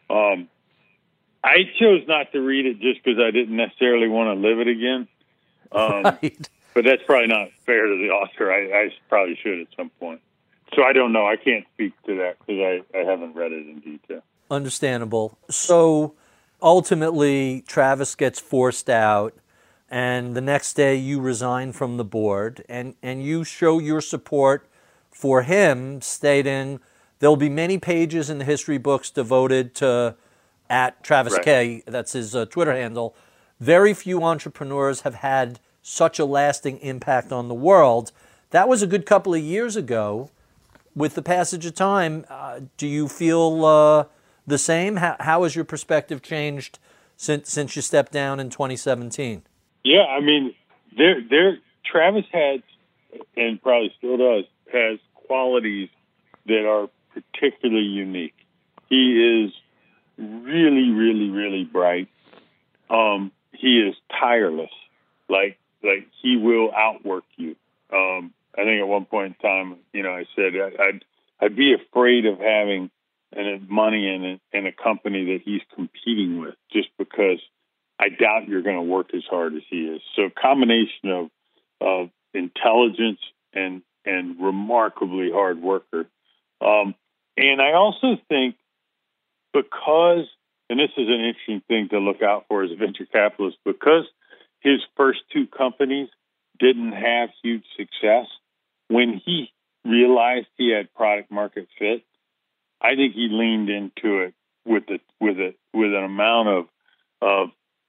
I chose not to read it just because I didn't necessarily want to live it again. Right. But that's probably not fair to the author. I probably should at some point. So I don't know. I can't speak to that because I haven't read it in detail. Understandable. So ultimately, Travis gets forced out, and the next day you resign from the board, and you show your support for him, stating there'll be many pages in the history books devoted to at Travis Right. K. That's his Twitter handle. Very few entrepreneurs have had such a lasting impact on the world. That was a good couple of years ago. With the passage of time, do you feel the same? How has your perspective changed since you stepped down in 2017? Yeah, I mean, Travis had, and probably still does, has qualities that are particularly unique. He is really, really, really bright. He is tireless. Like he will outwork you. I think at one point in time, I said I'd be afraid of having money in a company that he's competing with, just because I doubt you're going to work as hard as he is. So combination of intelligence and remarkably hard worker. And I also think because, and this is an interesting thing to look out for as a venture capitalist, because his first two companies didn't have huge success, when he realized he had product market fit, I think he leaned into it with an amount of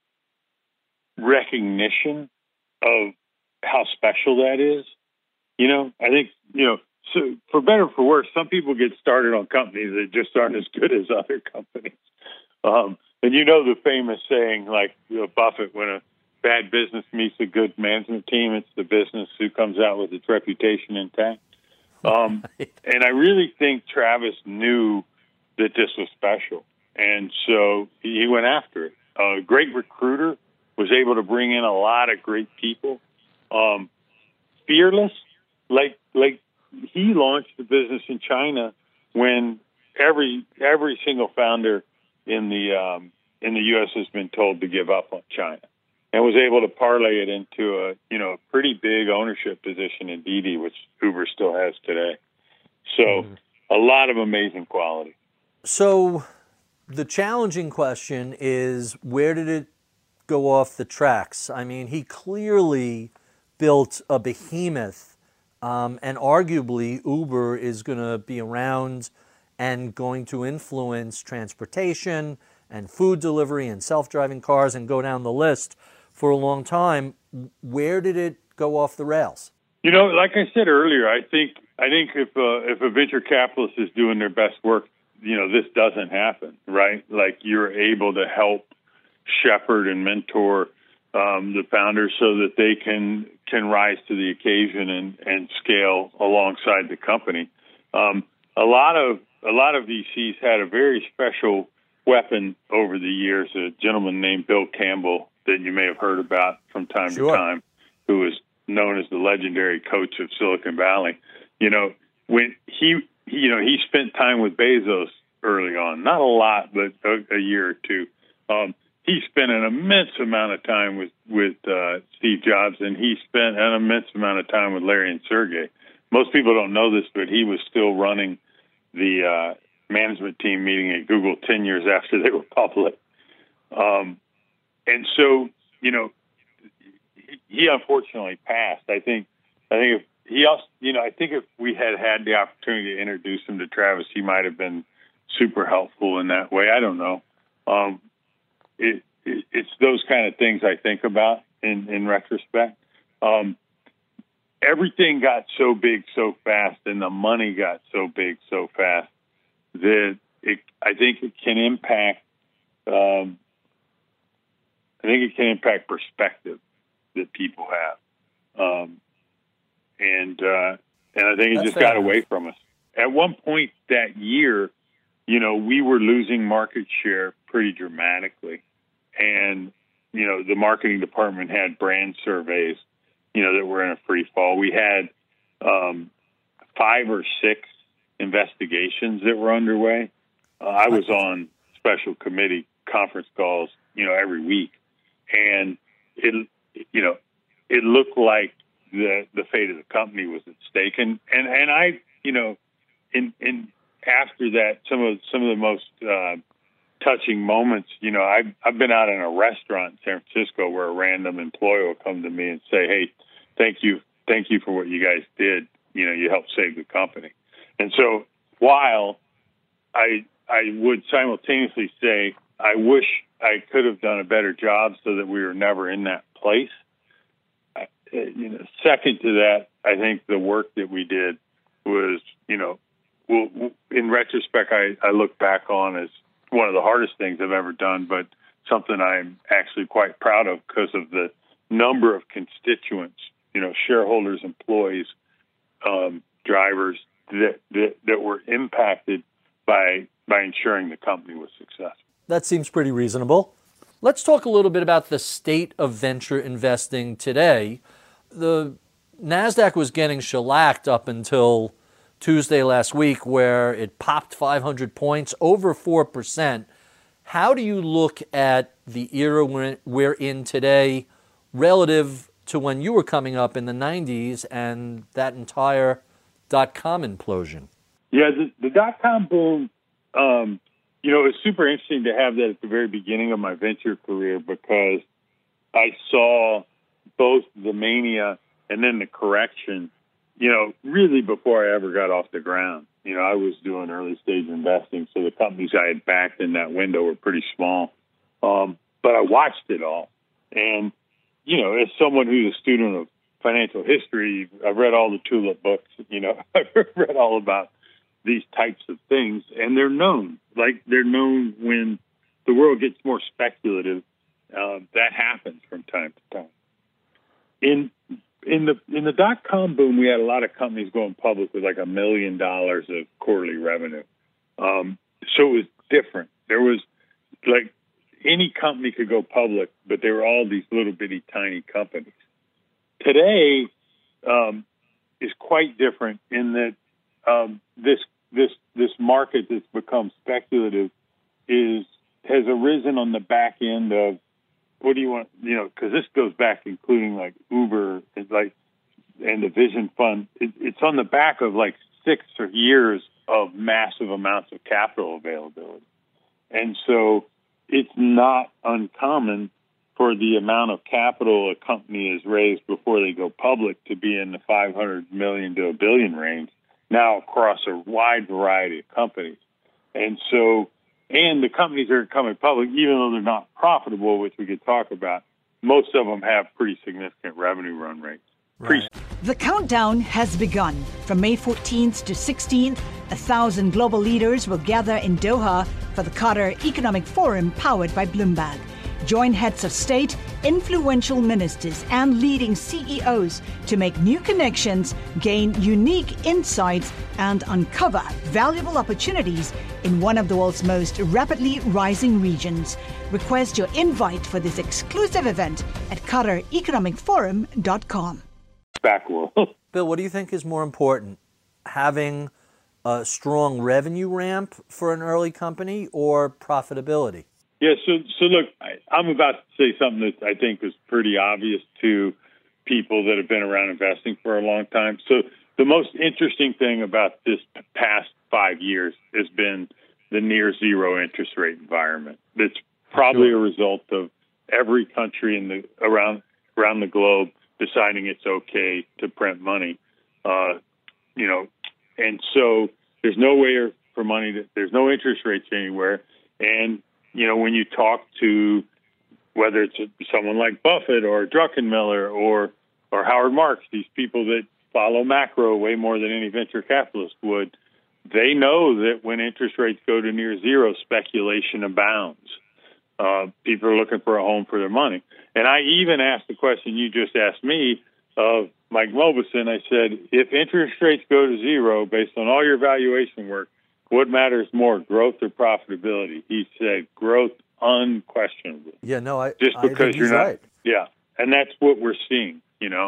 recognition of how special that is. I think, so for better or for worse, some people get started on companies that just aren't as good as other companies. And the famous saying, like Buffett, when a bad business meets a good management team, it's the business who comes out with its reputation intact. And I really think Travis knew that this was special. And so he went after it. A great recruiter, was able to bring in a lot of great people. Fearless, like he launched the business in China when every single founder in the U.S. has been told to give up on China, and was able to parlay it into a pretty big ownership position in Didi, which Uber still has today. So a lot of amazing quality. So the challenging question is, where did it go off the tracks? I mean, he clearly built a behemoth, and arguably Uber is going to be around and going to influence transportation and food delivery and self-driving cars and go down the list for a long time. Where did it go off the rails? Like I said earlier, I think if a venture capitalist is doing their best work, this doesn't happen, right? Like, you're able to help shepherd and mentor the founders so that they can rise to the occasion and scale alongside the company. A lot of VCs had a very special weapon over the years. A gentleman named Bill Campbell that you may have heard about from time to time, who was known as the legendary coach of Silicon Valley. When he spent time with Bezos early on, not a lot, but a year or two. He spent an immense amount of time with Steve Jobs, and he spent an immense amount of time with Larry and Sergey. Most people don't know this, but he was still running the management team meeting at Google 10 years after they were public. And so, he unfortunately passed. I think if we had the opportunity to introduce him to Travis, he might have been super helpful in that way. I don't know. It's those kind of things I think about in retrospect. Everything got so big so fast, and the money got so big so fast that I think it can impact. I think it can impact perspective that people have, and I think it just got away from us. At one point that year, we were losing market share pretty dramatically, and the marketing department had brand surveys, that were in a free fall. We had 5 or 6 investigations that were underway. I was on special committee conference calls, every week, and it looked like the fate of the company was at stake. And I, in after that, some of the most touching moments, I've been out in a restaurant in San Francisco where a random employee will come to me and say, "Hey, thank you for what you guys did. You helped save the company." And so while I would simultaneously say, I wish I could have done a better job so that we were never in that place. Second to that, I think the work that we did was, in retrospect, I look back on as one of the hardest things I've ever done, but something I'm actually quite proud of because of the number of constituents, shareholders, employees, drivers that were impacted by ensuring the company was successful. That seems pretty reasonable. Let's talk a little bit about the state of venture investing today. The NASDAQ was getting shellacked up until Tuesday last week, where it popped 500 points, over 4%. How do you look at the era we're in today relative to when you were coming up in the 90s and that entire dot-com implosion? Yeah, the dot-com boom, it's super interesting to have that at the very beginning of my venture career because I saw both the mania and then the correction, really before I ever got off the ground. I was doing early stage investing, so the companies I had backed in that window were pretty small. But I watched it all. And, as someone who's a student of financial history, I've read all the Tulip books, I've read all about these types of things, and they're known. Like, they're known when the world gets more speculative. That happens from time to time. In the dot-com boom, we had a lot of companies going public with like $1 million of quarterly revenue. So it was different. There was like any company could go public, but they were all these little bitty tiny companies. Today is quite different in that this market that's become speculative has arisen on the back end of what do you want, because this goes back including like Uber and the Vision Fund. It's on the back of like 6 years of massive amounts of capital availability. And so it's not uncommon for the amount of capital a company has raised before they go public to be in the 500 million to $1 billion range now across a wide variety of companies. And so, and the companies that are coming public, even though they're not profitable, which we could talk about, most of them have pretty significant revenue run rates. Right. The countdown has begun. From May 14th to 16th, 1,000 global leaders will gather in Doha for the Qatar Economic Forum powered by Bloomberg. Join heads of state, influential ministers, and leading CEOs to make new connections, gain unique insights, and uncover valuable opportunities in one of the world's most rapidly rising regions. Request your invite for this exclusive event at QatarEconomicForum.com. Back world. Bill, what do you think is more important, having a strong revenue ramp for an early company or profitability? Yeah, so look, I'm about to say something that I think is pretty obvious to people that have been around investing for a long time. So the most interesting thing about this past 5 years has been the near zero interest rate environment. That's probably a result of every country around the globe deciding it's okay to print money, and so there's nowhere for money. There's no interest rates anywhere. And, when you talk to whether it's someone like Buffett or Druckenmiller or Howard Marks, these people that follow macro way more than any venture capitalist would, they know that when interest rates go to near zero, speculation abounds. People are looking for a home for their money. And I even asked the question you just asked me of Mike Mauboussin. I said, if interest rates go to zero, based on all your valuation work, what matters more, growth or profitability? He said, growth unquestionably. Yeah, no, I just because think you're he's not right. Yeah, and that's what we're seeing.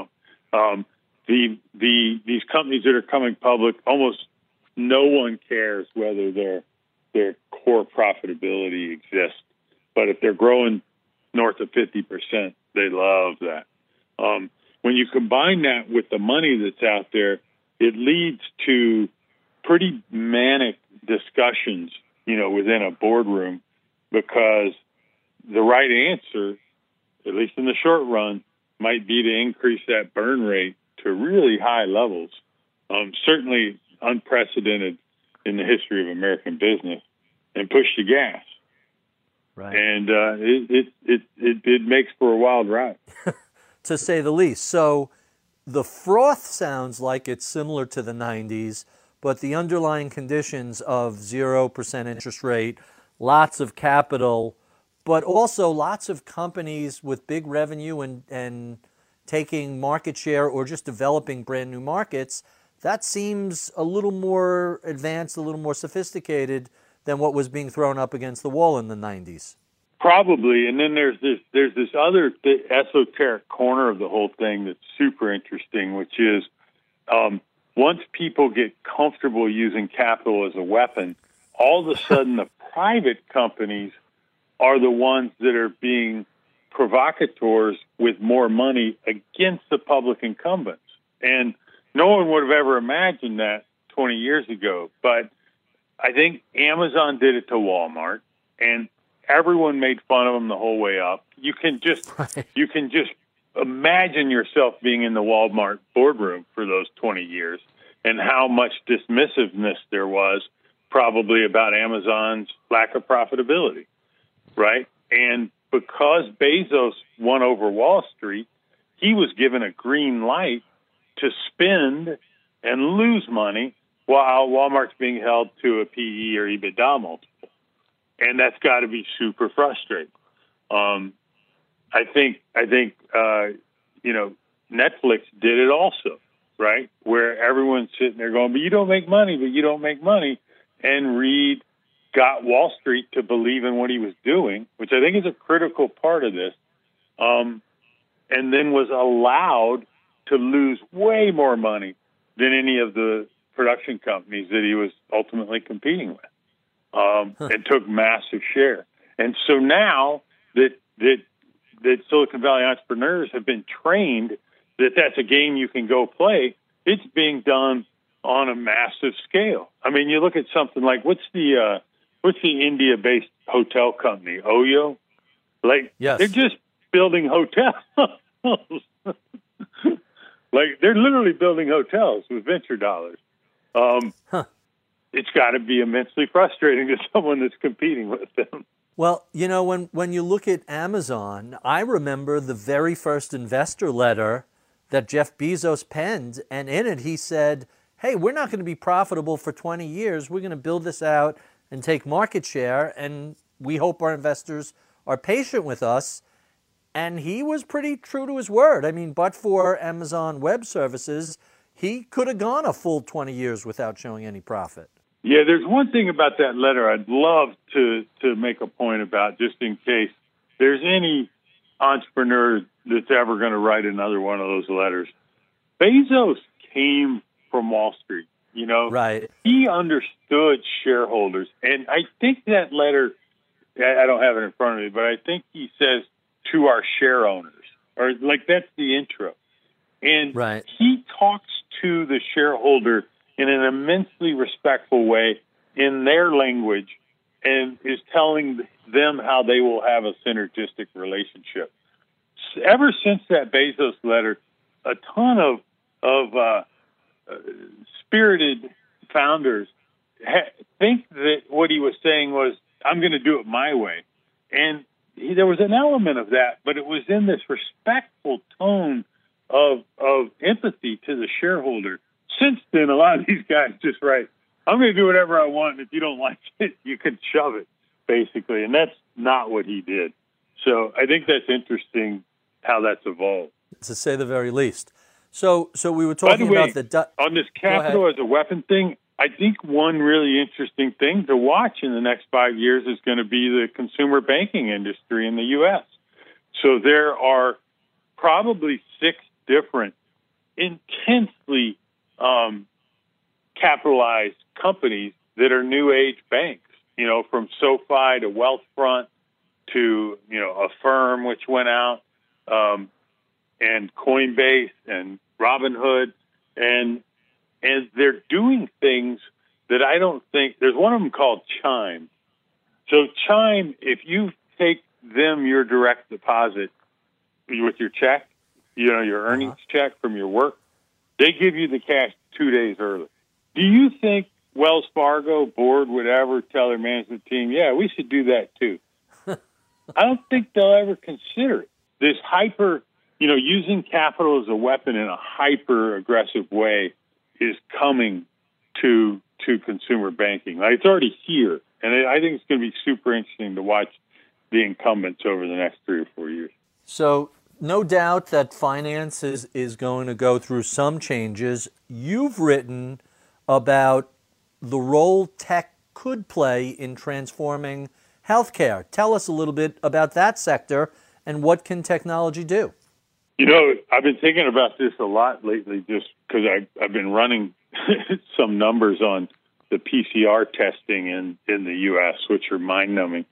These companies that are coming public, almost no one cares whether their core profitability exists. But if they're growing north of 50%, they love that. When you combine that with the money that's out there, it leads to pretty manic discussions, within a boardroom, because the right answer, at least in the short run, might be to increase that burn rate to really high levels, certainly unprecedented in the history of American business, and push the gas. Right. And it makes for a wild ride. To say the least. So the froth sounds like it's similar to the 90s, but the underlying conditions of 0% interest rate, lots of capital, but also lots of companies with big revenue and taking market share or just developing brand new markets, that seems a little more advanced, a little more sophisticated than what was being thrown up against the wall in the 90s. Probably, and then there's this other esoteric corner of the whole thing that's super interesting, which is once people get comfortable using capital as a weapon, all of a sudden the private companies are the ones that are being provocateurs with more money against the public incumbents. And no one would have ever imagined that 20 years ago. But I think Amazon did it to Walmart, and everyone made fun of them the whole way up. You can just imagine yourself being in the Walmart boardroom for those 20 years and how much dismissiveness there was probably about Amazon's lack of profitability, right? And because Bezos won over Wall Street, he was given a green light to spend and lose money while Walmart's being held to a PE or EBITDA multiple. And that's got to be super frustrating. I think Netflix did it also, right? Where everyone's sitting there going, but you don't make money. And Reed got Wall Street to believe in what he was doing, which I think is a critical part of this, and then was allowed to lose way more money than any of the production companies that he was ultimately competing with, and took massive share. And so now that Silicon Valley entrepreneurs have been trained that that's a game you can go play, it's being done on a massive scale. I mean, you look at something like what's the India-based hotel company, Oyo? Yes. They're just building hotels. They're literally building hotels with venture dollars. It's got to be immensely frustrating to someone that's competing with them. Well, when you look at Amazon, I remember the very first investor letter that Jeff Bezos penned, and in it he said, hey, we're not going to be profitable for 20 years. We're going to build this out and take market share, and we hope our investors are patient with us. And he was pretty true to his word. I mean, but for Amazon Web Services, he could have gone a full 20 years without showing any profit. Yeah, there's one thing about that letter I'd love to make a point about, just in case there's any entrepreneur that's ever going to write another one of those letters. Bezos came from Wall Street, Right. He understood shareholders. And I think that letter, I don't have it in front of me, but I think he says to our share owners, or that's the intro. And right. He talks to the shareholder in an immensely respectful way in their language and is telling them how they will have a synergistic relationship. Ever since that Bezos letter, a ton of spirited founders think that what he was saying was, I'm going to do it my way. And there was an element of that, but it was in this respectful tone of empathy to the shareholder. Since then, a lot of these guys just write, I'm going to do whatever I want. If you don't like it, you can shove it, basically. And that's not what he did. So I think that's interesting how that's evolved. To say the very least. So we were talking about on this capital as a weapon thing, I think one really interesting thing to watch in the next 5 years is going to be the consumer banking industry in the U.S. So there are probably 6 different intensely capitalized companies that are new age banks, from SoFi to Wealthfront to, Affirm, which went out, and Coinbase and Robinhood, and they're doing things that I don't think, there's one of them called Chime. So Chime, if you take them your direct deposit with your check, your earnings check from your work, they give you the cash 2 days early. Do you think Wells Fargo board would ever tell their management team, yeah, we should do that too? I don't think they'll ever consider it. This using capital as a weapon in a hyper-aggressive way is coming to consumer banking. Like, it's already here, and I think it's going to be super interesting to watch the incumbents over the next 3 or 4 years. So no doubt that finance is going to go through some changes. You've written about the role tech could play in transforming healthcare. Tell us a little bit about that sector and what can technology do? I've been thinking about this a lot lately just because I've been running some numbers on the PCR testing in the U.S., which are mind-numbing.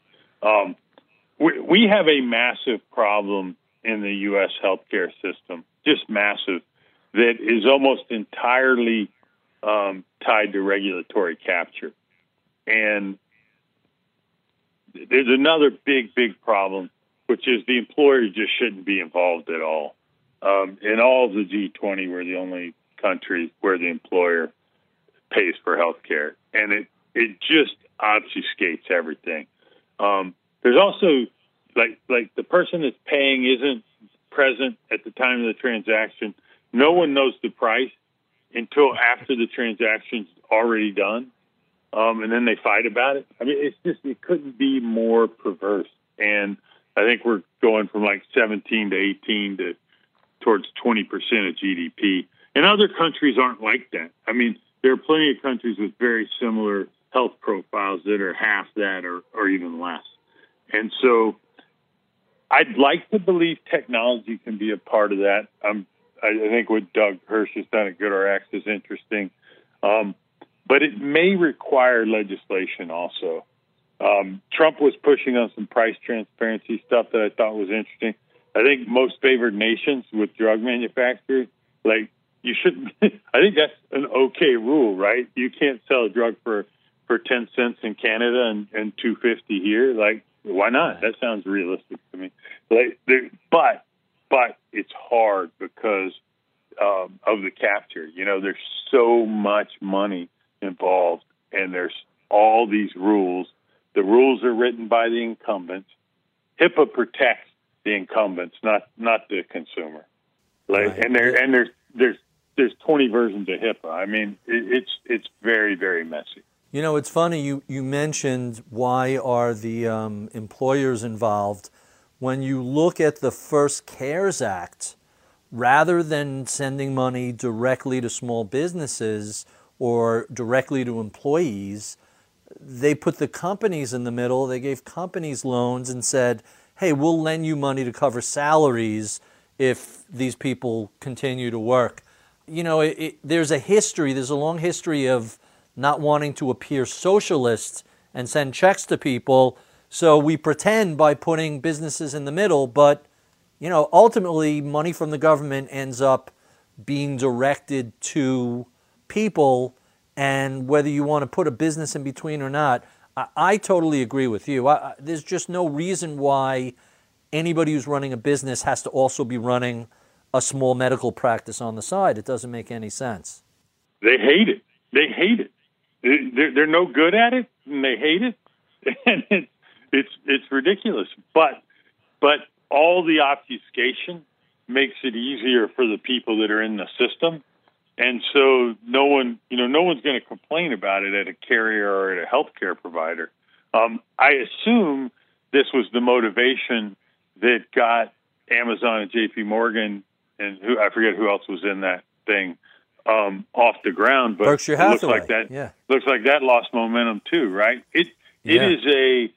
We have a massive problem in the U.S. healthcare system, just massive, that is almost entirely tied to regulatory capture. And there's another big problem, which is the employers just shouldn't be involved at all. In all of the G20, we're the only country where the employer pays for health care, and it just obfuscates everything. There's also, like the person that's paying isn't present at the time of the transaction. No one knows the price until after the transaction's already done, and then they fight about it. I mean, it couldn't be more perverse. And I think we're going from like 17 to 18 to towards 20% of GDP. And other countries aren't like that. I mean, there are plenty of countries with very similar health profiles that are half that or even less. And so I'd like to believe technology can be a part of that. I think what Doug Hirsch has done at GoodRx is interesting. But it may require legislation also. Trump was pushing on some price transparency stuff that I thought was interesting. I think most favored nations with drug manufacturers, you shouldn't. I think that's an okay rule, right? You can't sell a drug for 10 cents in Canada and $2.50 here. Why not? That sounds realistic to me. But it's hard because of the capture. There's so much money involved, and there's all these rules. The rules are written by the incumbents. HIPAA protects the incumbents, not the consumer. Right. And there's 20 versions of HIPAA. I mean, it's very, very messy. It's funny you mentioned why are the employers involved. When you look at the first CARES Act, rather than sending money directly to small businesses or directly to employees, they put the companies in the middle. They gave companies loans and said, hey, we'll lend you money to cover salaries if these people continue to work. There's a long history of not wanting to appear socialist and send checks to people. So we pretend by putting businesses in the middle, but ultimately money from the government ends up being directed to people, and whether you want to put a business in between or not, I totally agree with you. There's just no reason why anybody who's running a business has to also be running a small medical practice on the side. It doesn't make any sense. They hate it. they're no good at it, and they hate it, and it's ridiculous. But all the obfuscation makes it easier for the people that are in the system, and so no one's going to complain about it at a carrier or at a healthcare provider. I assume this was the motivation that got Amazon and J.P. Morgan and I forget who else was in that thing off the ground, but Berkshire Hathaway. Looks like that lost momentum too, right? It is a,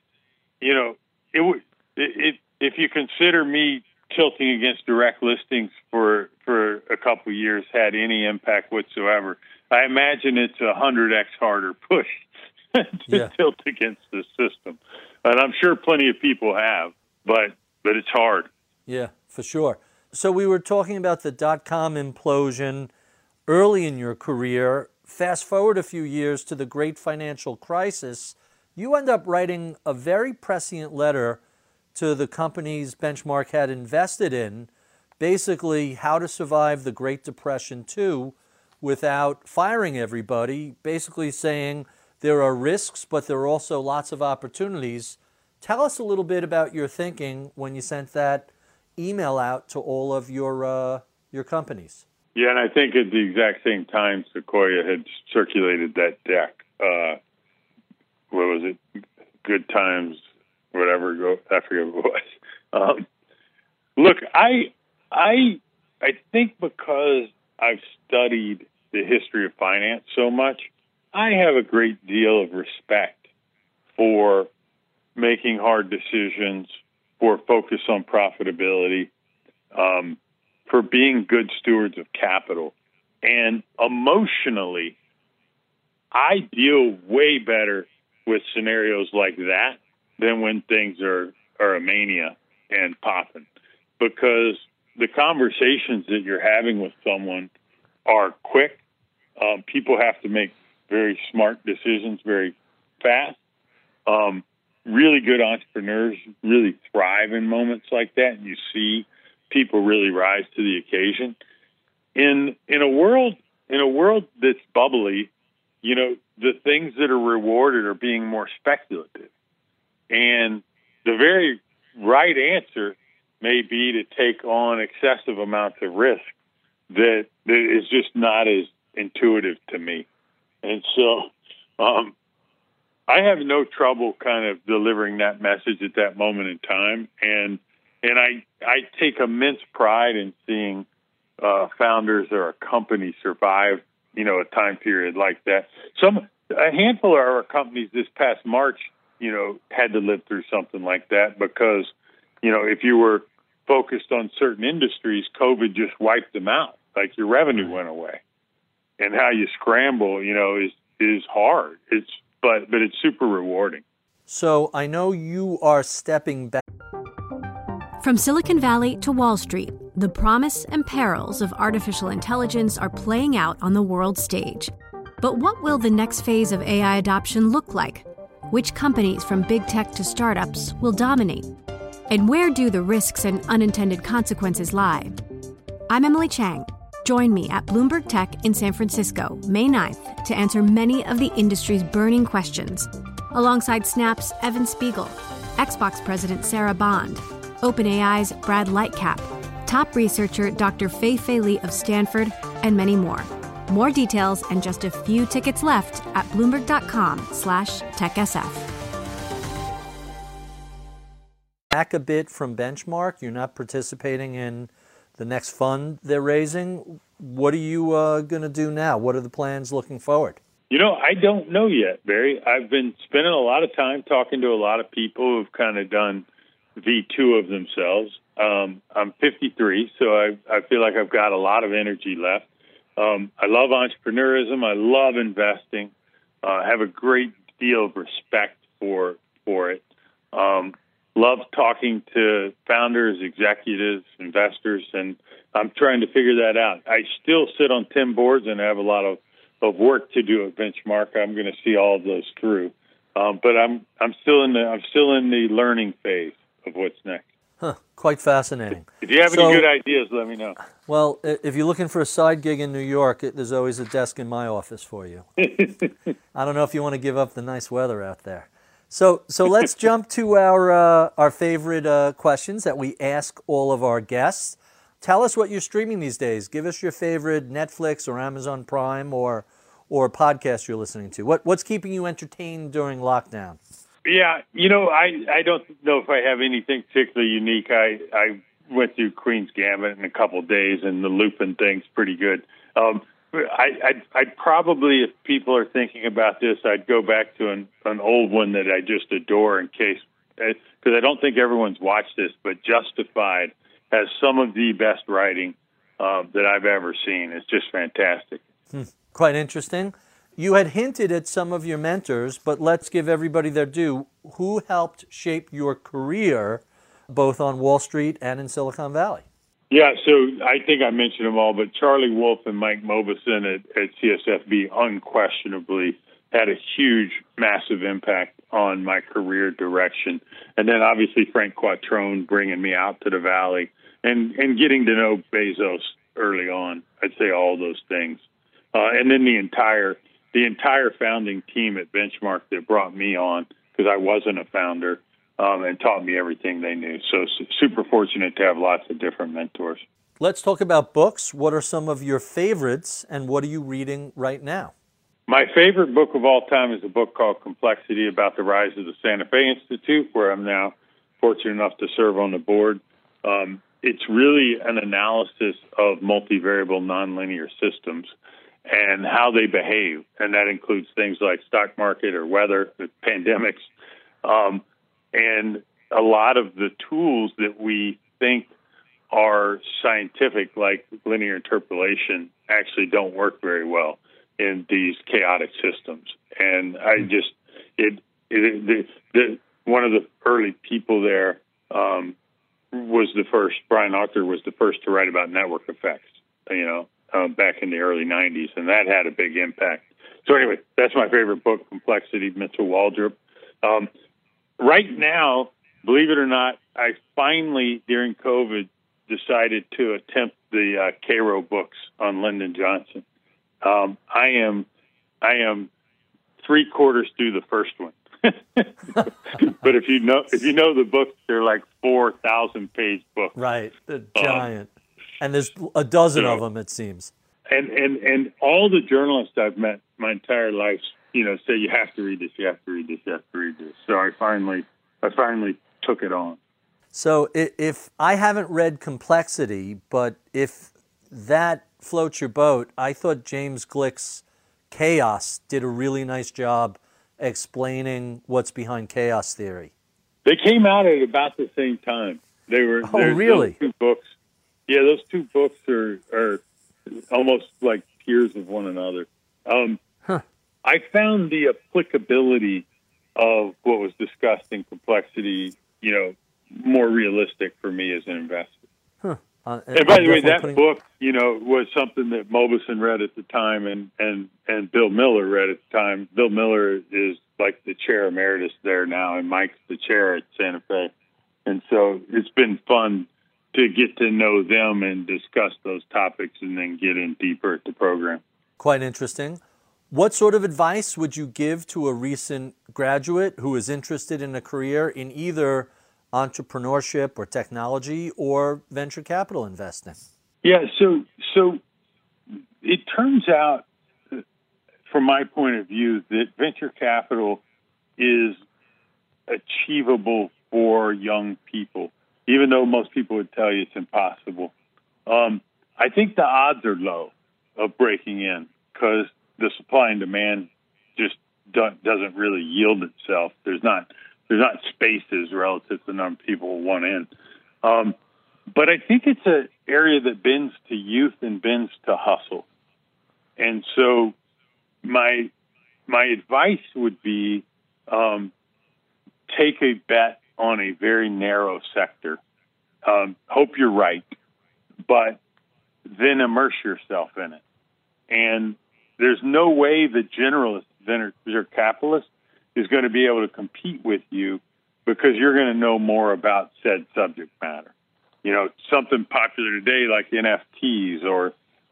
if you consider me tilting against direct listings for a couple of years had any impact whatsoever, I imagine it's 100x harder push to tilt against the system. And I'm sure plenty of people have, but it's hard. Yeah, for sure. So we were talking about the dot-com implosion early in your career. Fast forward a few years to the great financial crisis. You end up writing a very prescient letter to the companies Benchmark had invested in, basically how to survive the Great Depression too without firing everybody, basically saying there are risks, but there are also lots of opportunities. Tell us a little bit about your thinking when you sent that email out to all of your companies. Yeah, and I think at the exact same time, Sequoia had circulated that deck. What was it? Good Times, whatever. I forget what it was. Look, I think because I've studied the history of finance so much, I have a great deal of respect for making hard decisions, for focus on profitability, for being good stewards of capital. And emotionally, I deal way better with scenarios like that than when things are a mania and popping, because the conversations that you're having with someone are quick. People have to make very smart decisions very fast. Really good entrepreneurs really thrive in moments like that, and you see people really rise to the occasion. In a world that's bubbly, the things that are rewarded are being more speculative. And the very right answer may be to take on excessive amounts of risk that is just not as intuitive to me. And so I have no trouble kind of delivering that message at that moment in time. And I take immense pride in seeing founders or a company survive, a time period like that. A handful of our companies this past March, had to live through something like that because, if you were focused on certain industries, COVID just wiped them out. Like your revenue went away. And how you scramble, is hard. But it's super rewarding. So I know you are stepping back. From Silicon Valley to Wall Street, the promise and perils of artificial intelligence are playing out on the world stage. But what will the next phase of AI adoption look like? Which companies from big tech to startups will dominate? And where do the risks and unintended consequences lie? I'm Emily Chang. Join me at Bloomberg Tech in San Francisco, May 9th, to answer many of the industry's burning questions, alongside Snap's Evan Spiegel, Xbox President Sarah Bond, OpenAI's Brad Lightcap, top researcher Dr. Fei-Fei Li of Stanford, and many more. More details and just a few tickets left at Bloomberg.com/TechSF. Back a bit from Benchmark. You're not participating in the next fund they're raising. What are you going to do now? What are the plans looking forward? I don't know yet, Barry. I've been spending a lot of time talking to a lot of people who've kind of done V2 of themselves. I'm 53, so I feel like I've got a lot of energy left. I love entrepreneurism. I love investing. I have a great deal of respect for it. Love talking to founders, executives, investors, and I'm trying to figure that out. I still sit on 10 boards and have a lot of work to do at Benchmark. I'm going to see all of those through, but I'm still in the learning phase of what's next. Quite fascinating. If you have any good ideas, let me know. Well, if you're looking for a side gig in New York, there's always a desk in my office for you. I don't know if you want to give up the nice weather out there. So let's jump to our favorite questions that we ask all of our guests. Tell us what you're streaming these days. Give us your favorite Netflix or Amazon Prime or podcast you're listening to. What's keeping you entertained during lockdown? Yeah, I don't know if I have anything particularly unique. I went through Queen's Gambit in a couple of days, and the Lupin thing's pretty good. I'd probably, if people are thinking about this, I'd go back to an old one that I just adore in case, because I don't think everyone's watched this, but Justified has some of the best writing that I've ever seen. It's just fantastic. Quite interesting. You had hinted at some of your mentors, but let's give everybody their due. Who helped shape your career, both on Wall Street and in Silicon Valley? Yeah, so I think I mentioned them all, but Charlie Wolf and Mike Mauboussin at CSFB unquestionably had a huge, massive impact on my career direction. And then obviously Frank Quattrone bringing me out to the Valley and getting to know Bezos early on. I'd say all those things. And then the entire founding team at Benchmark that brought me on, because I wasn't a founder, and taught me everything they knew. So super fortunate to have lots of different mentors. Let's talk about books. What are some of your favorites, and what are you reading right now? My favorite book of all time is a book called Complexity, about the rise of the Santa Fe Institute, where I'm now fortunate enough to serve on the board. It's really an analysis of multivariable nonlinear systems and how they behave, and that includes things like stock market or weather, pandemics, and a lot of the tools that we think are scientific, like linear interpolation, actually don't work very well in these chaotic systems. And I just, one of the early people there was the first, Brian Arthur was the first to write about network effects, back in the early 90s, and that had a big impact. So anyway, that's my favorite book, Complexity, Mitchell Waldrop. Right now, believe it or not, I finally, during COVID, decided to attempt the Cairo books on Lyndon Johnson. I am 3/4 through the first one. But if you know the books, they're like 4,000-page books. Right, the giant. And there's a dozen of them, it seems. And all the journalists I've met my entire life, say you have to read this, you have to read this, you have to read this. So I finally took it on. So if I haven't read Complexity, but if that floats your boat, I thought James Glick's Chaos did a really nice job explaining what's behind chaos theory. They came out at about the same time. They were really? Those two books. Yeah, those two books are almost like peers of one another. I found the applicability of what was discussed in Complexity, more realistic for me as an investor. And by the way, that book, was something that Mauboussin read at the time and Bill Miller read at the time. Bill Miller is like the chair emeritus there now, and Mike's the chair at Santa Fe. And so it's been fun to get to know them and discuss those topics and then get in deeper at the program. Quite interesting. What sort of advice would you give to a recent graduate who is interested in a career in either entrepreneurship or technology or venture capital investing? Yeah, so it turns out, from my point of view, that venture capital is achievable for young people, even though most people would tell you it's impossible. I think the odds are low of breaking in because the supply and demand just doesn't really yield itself. There's not spaces relative to the number of people who want in. But I think it's an area that bends to youth and bends to hustle. And so my advice would be take a bet on a very narrow sector. Hope you're right, but then immerse yourself in it. And there's no way the generalist venture capitalist is going to be able to compete with you because you're going to know more about said subject matter. Something popular today like NFTs or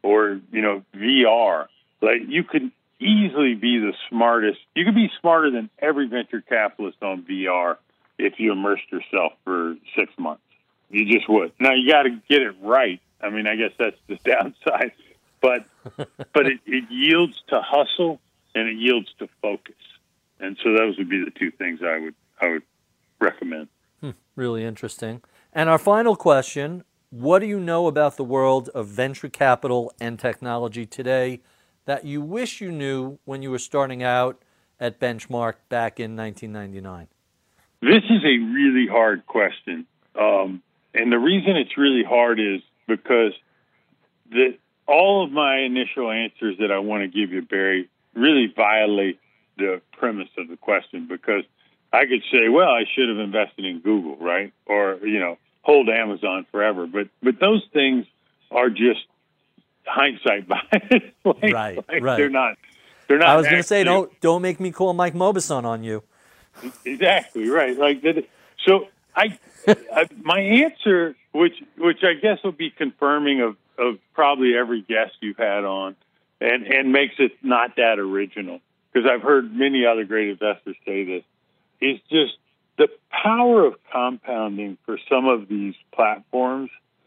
VR. Like, you could easily be the smartest. You could be smarter than every venture capitalist on VR if you immersed yourself for 6 months. You just would. Now, you got to get it right. I mean, I guess that's the downside. But it yields to hustle and it yields to focus. And so those would be the two things I would recommend. Really interesting. And our final question, what do you know about the world of venture capital and technology today that you wish you knew when you were starting out at Benchmark back in 1999? This is a really hard question. And the reason it's really hard is because all of my initial answers that I want to give you, Barry, really violate the premise of the question, because I could say, well, I should have invested in Google, right? Or, hold Amazon forever. But those things are just hindsight bias. Right. They're not. I was going to say, don't make me call Mike Mauboussin on you. Exactly right. So my answer, which I guess will be confirming of probably every guest you've had on, and makes it not that original, because I've heard many other great investors say this, is just the power of compounding for some of these platforms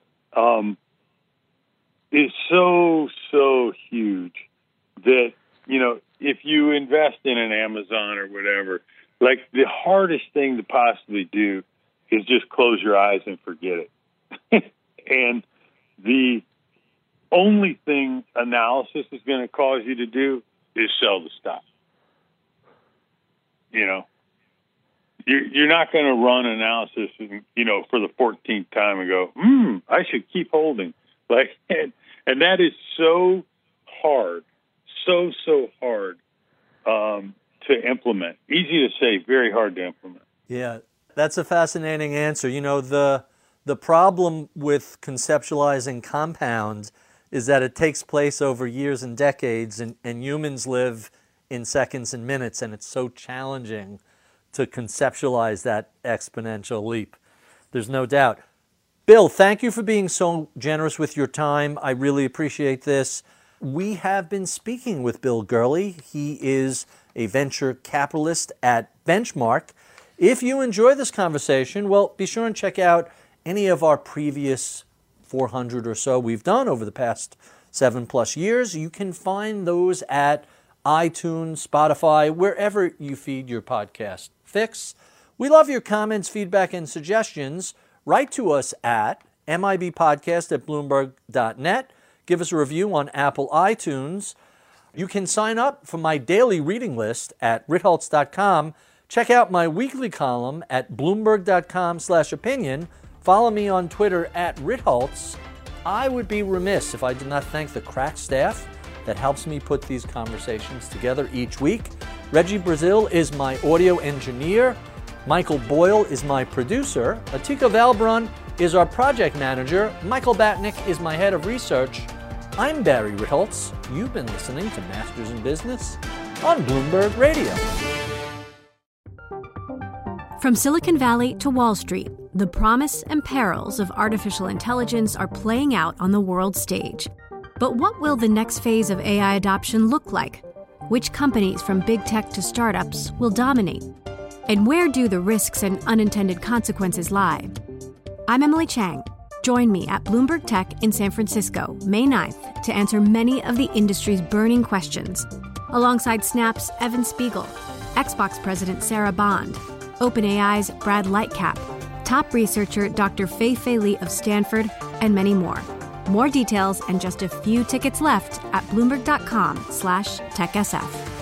is so huge that, if you invest in an Amazon or whatever, like, the hardest thing to possibly do is just close your eyes and forget it. And the only thing analysis is going to cause you to do is sell the stock. You're not going to run analysis, for the 14th time and go, I should keep holding. And that is so hard, so hard to implement. Easy to say, very hard to implement. Yeah, that's a fascinating answer. The problem with conceptualizing compound is that it takes place over years and decades, and humans live in seconds and minutes, and it's so challenging to conceptualize that exponential leap. There's no doubt. Bill, thank you for being so generous with your time. I really appreciate this. We have been speaking with Bill Gurley. He is a venture capitalist at Benchmark. If you enjoy this conversation, well, be sure and check out any of our previous 400 or so we've done over the past 7+ years. You can find those at iTunes, Spotify, wherever you feed your podcast fix. We love your comments, feedback, and suggestions. Write to us at mibpodcast@bloomberg.net. Give us a review on Apple iTunes. You can sign up for my daily reading list at ritholtz.com. Check out my weekly column at bloomberg.com/opinion. Follow me on Twitter at ritholtz. I would be remiss if I did not thank the crack staff that helps me put these conversations together each week. Reggie Brazil is my audio engineer. Michael Boyle is my producer. Atika Valbrun is our project manager. Michael Batnick is my head of research. I'm Barry Ritholtz. You've been listening to Masters in Business on Bloomberg Radio. From Silicon Valley to Wall Street, the promise and perils of artificial intelligence are playing out on the world stage. But what will the next phase of AI adoption look like? Which companies from big tech to startups will dominate? And where do the risks and unintended consequences lie? I'm Emily Chang. Join me at Bloomberg Tech in San Francisco, May 9th, to answer many of the industry's burning questions, alongside Snap's Evan Spiegel, Xbox President Sarah Bond, OpenAI's Brad Lightcap, top researcher Dr. Fei Li of Stanford, and many more. More details and just a few tickets left at bloomberg.com/techsf.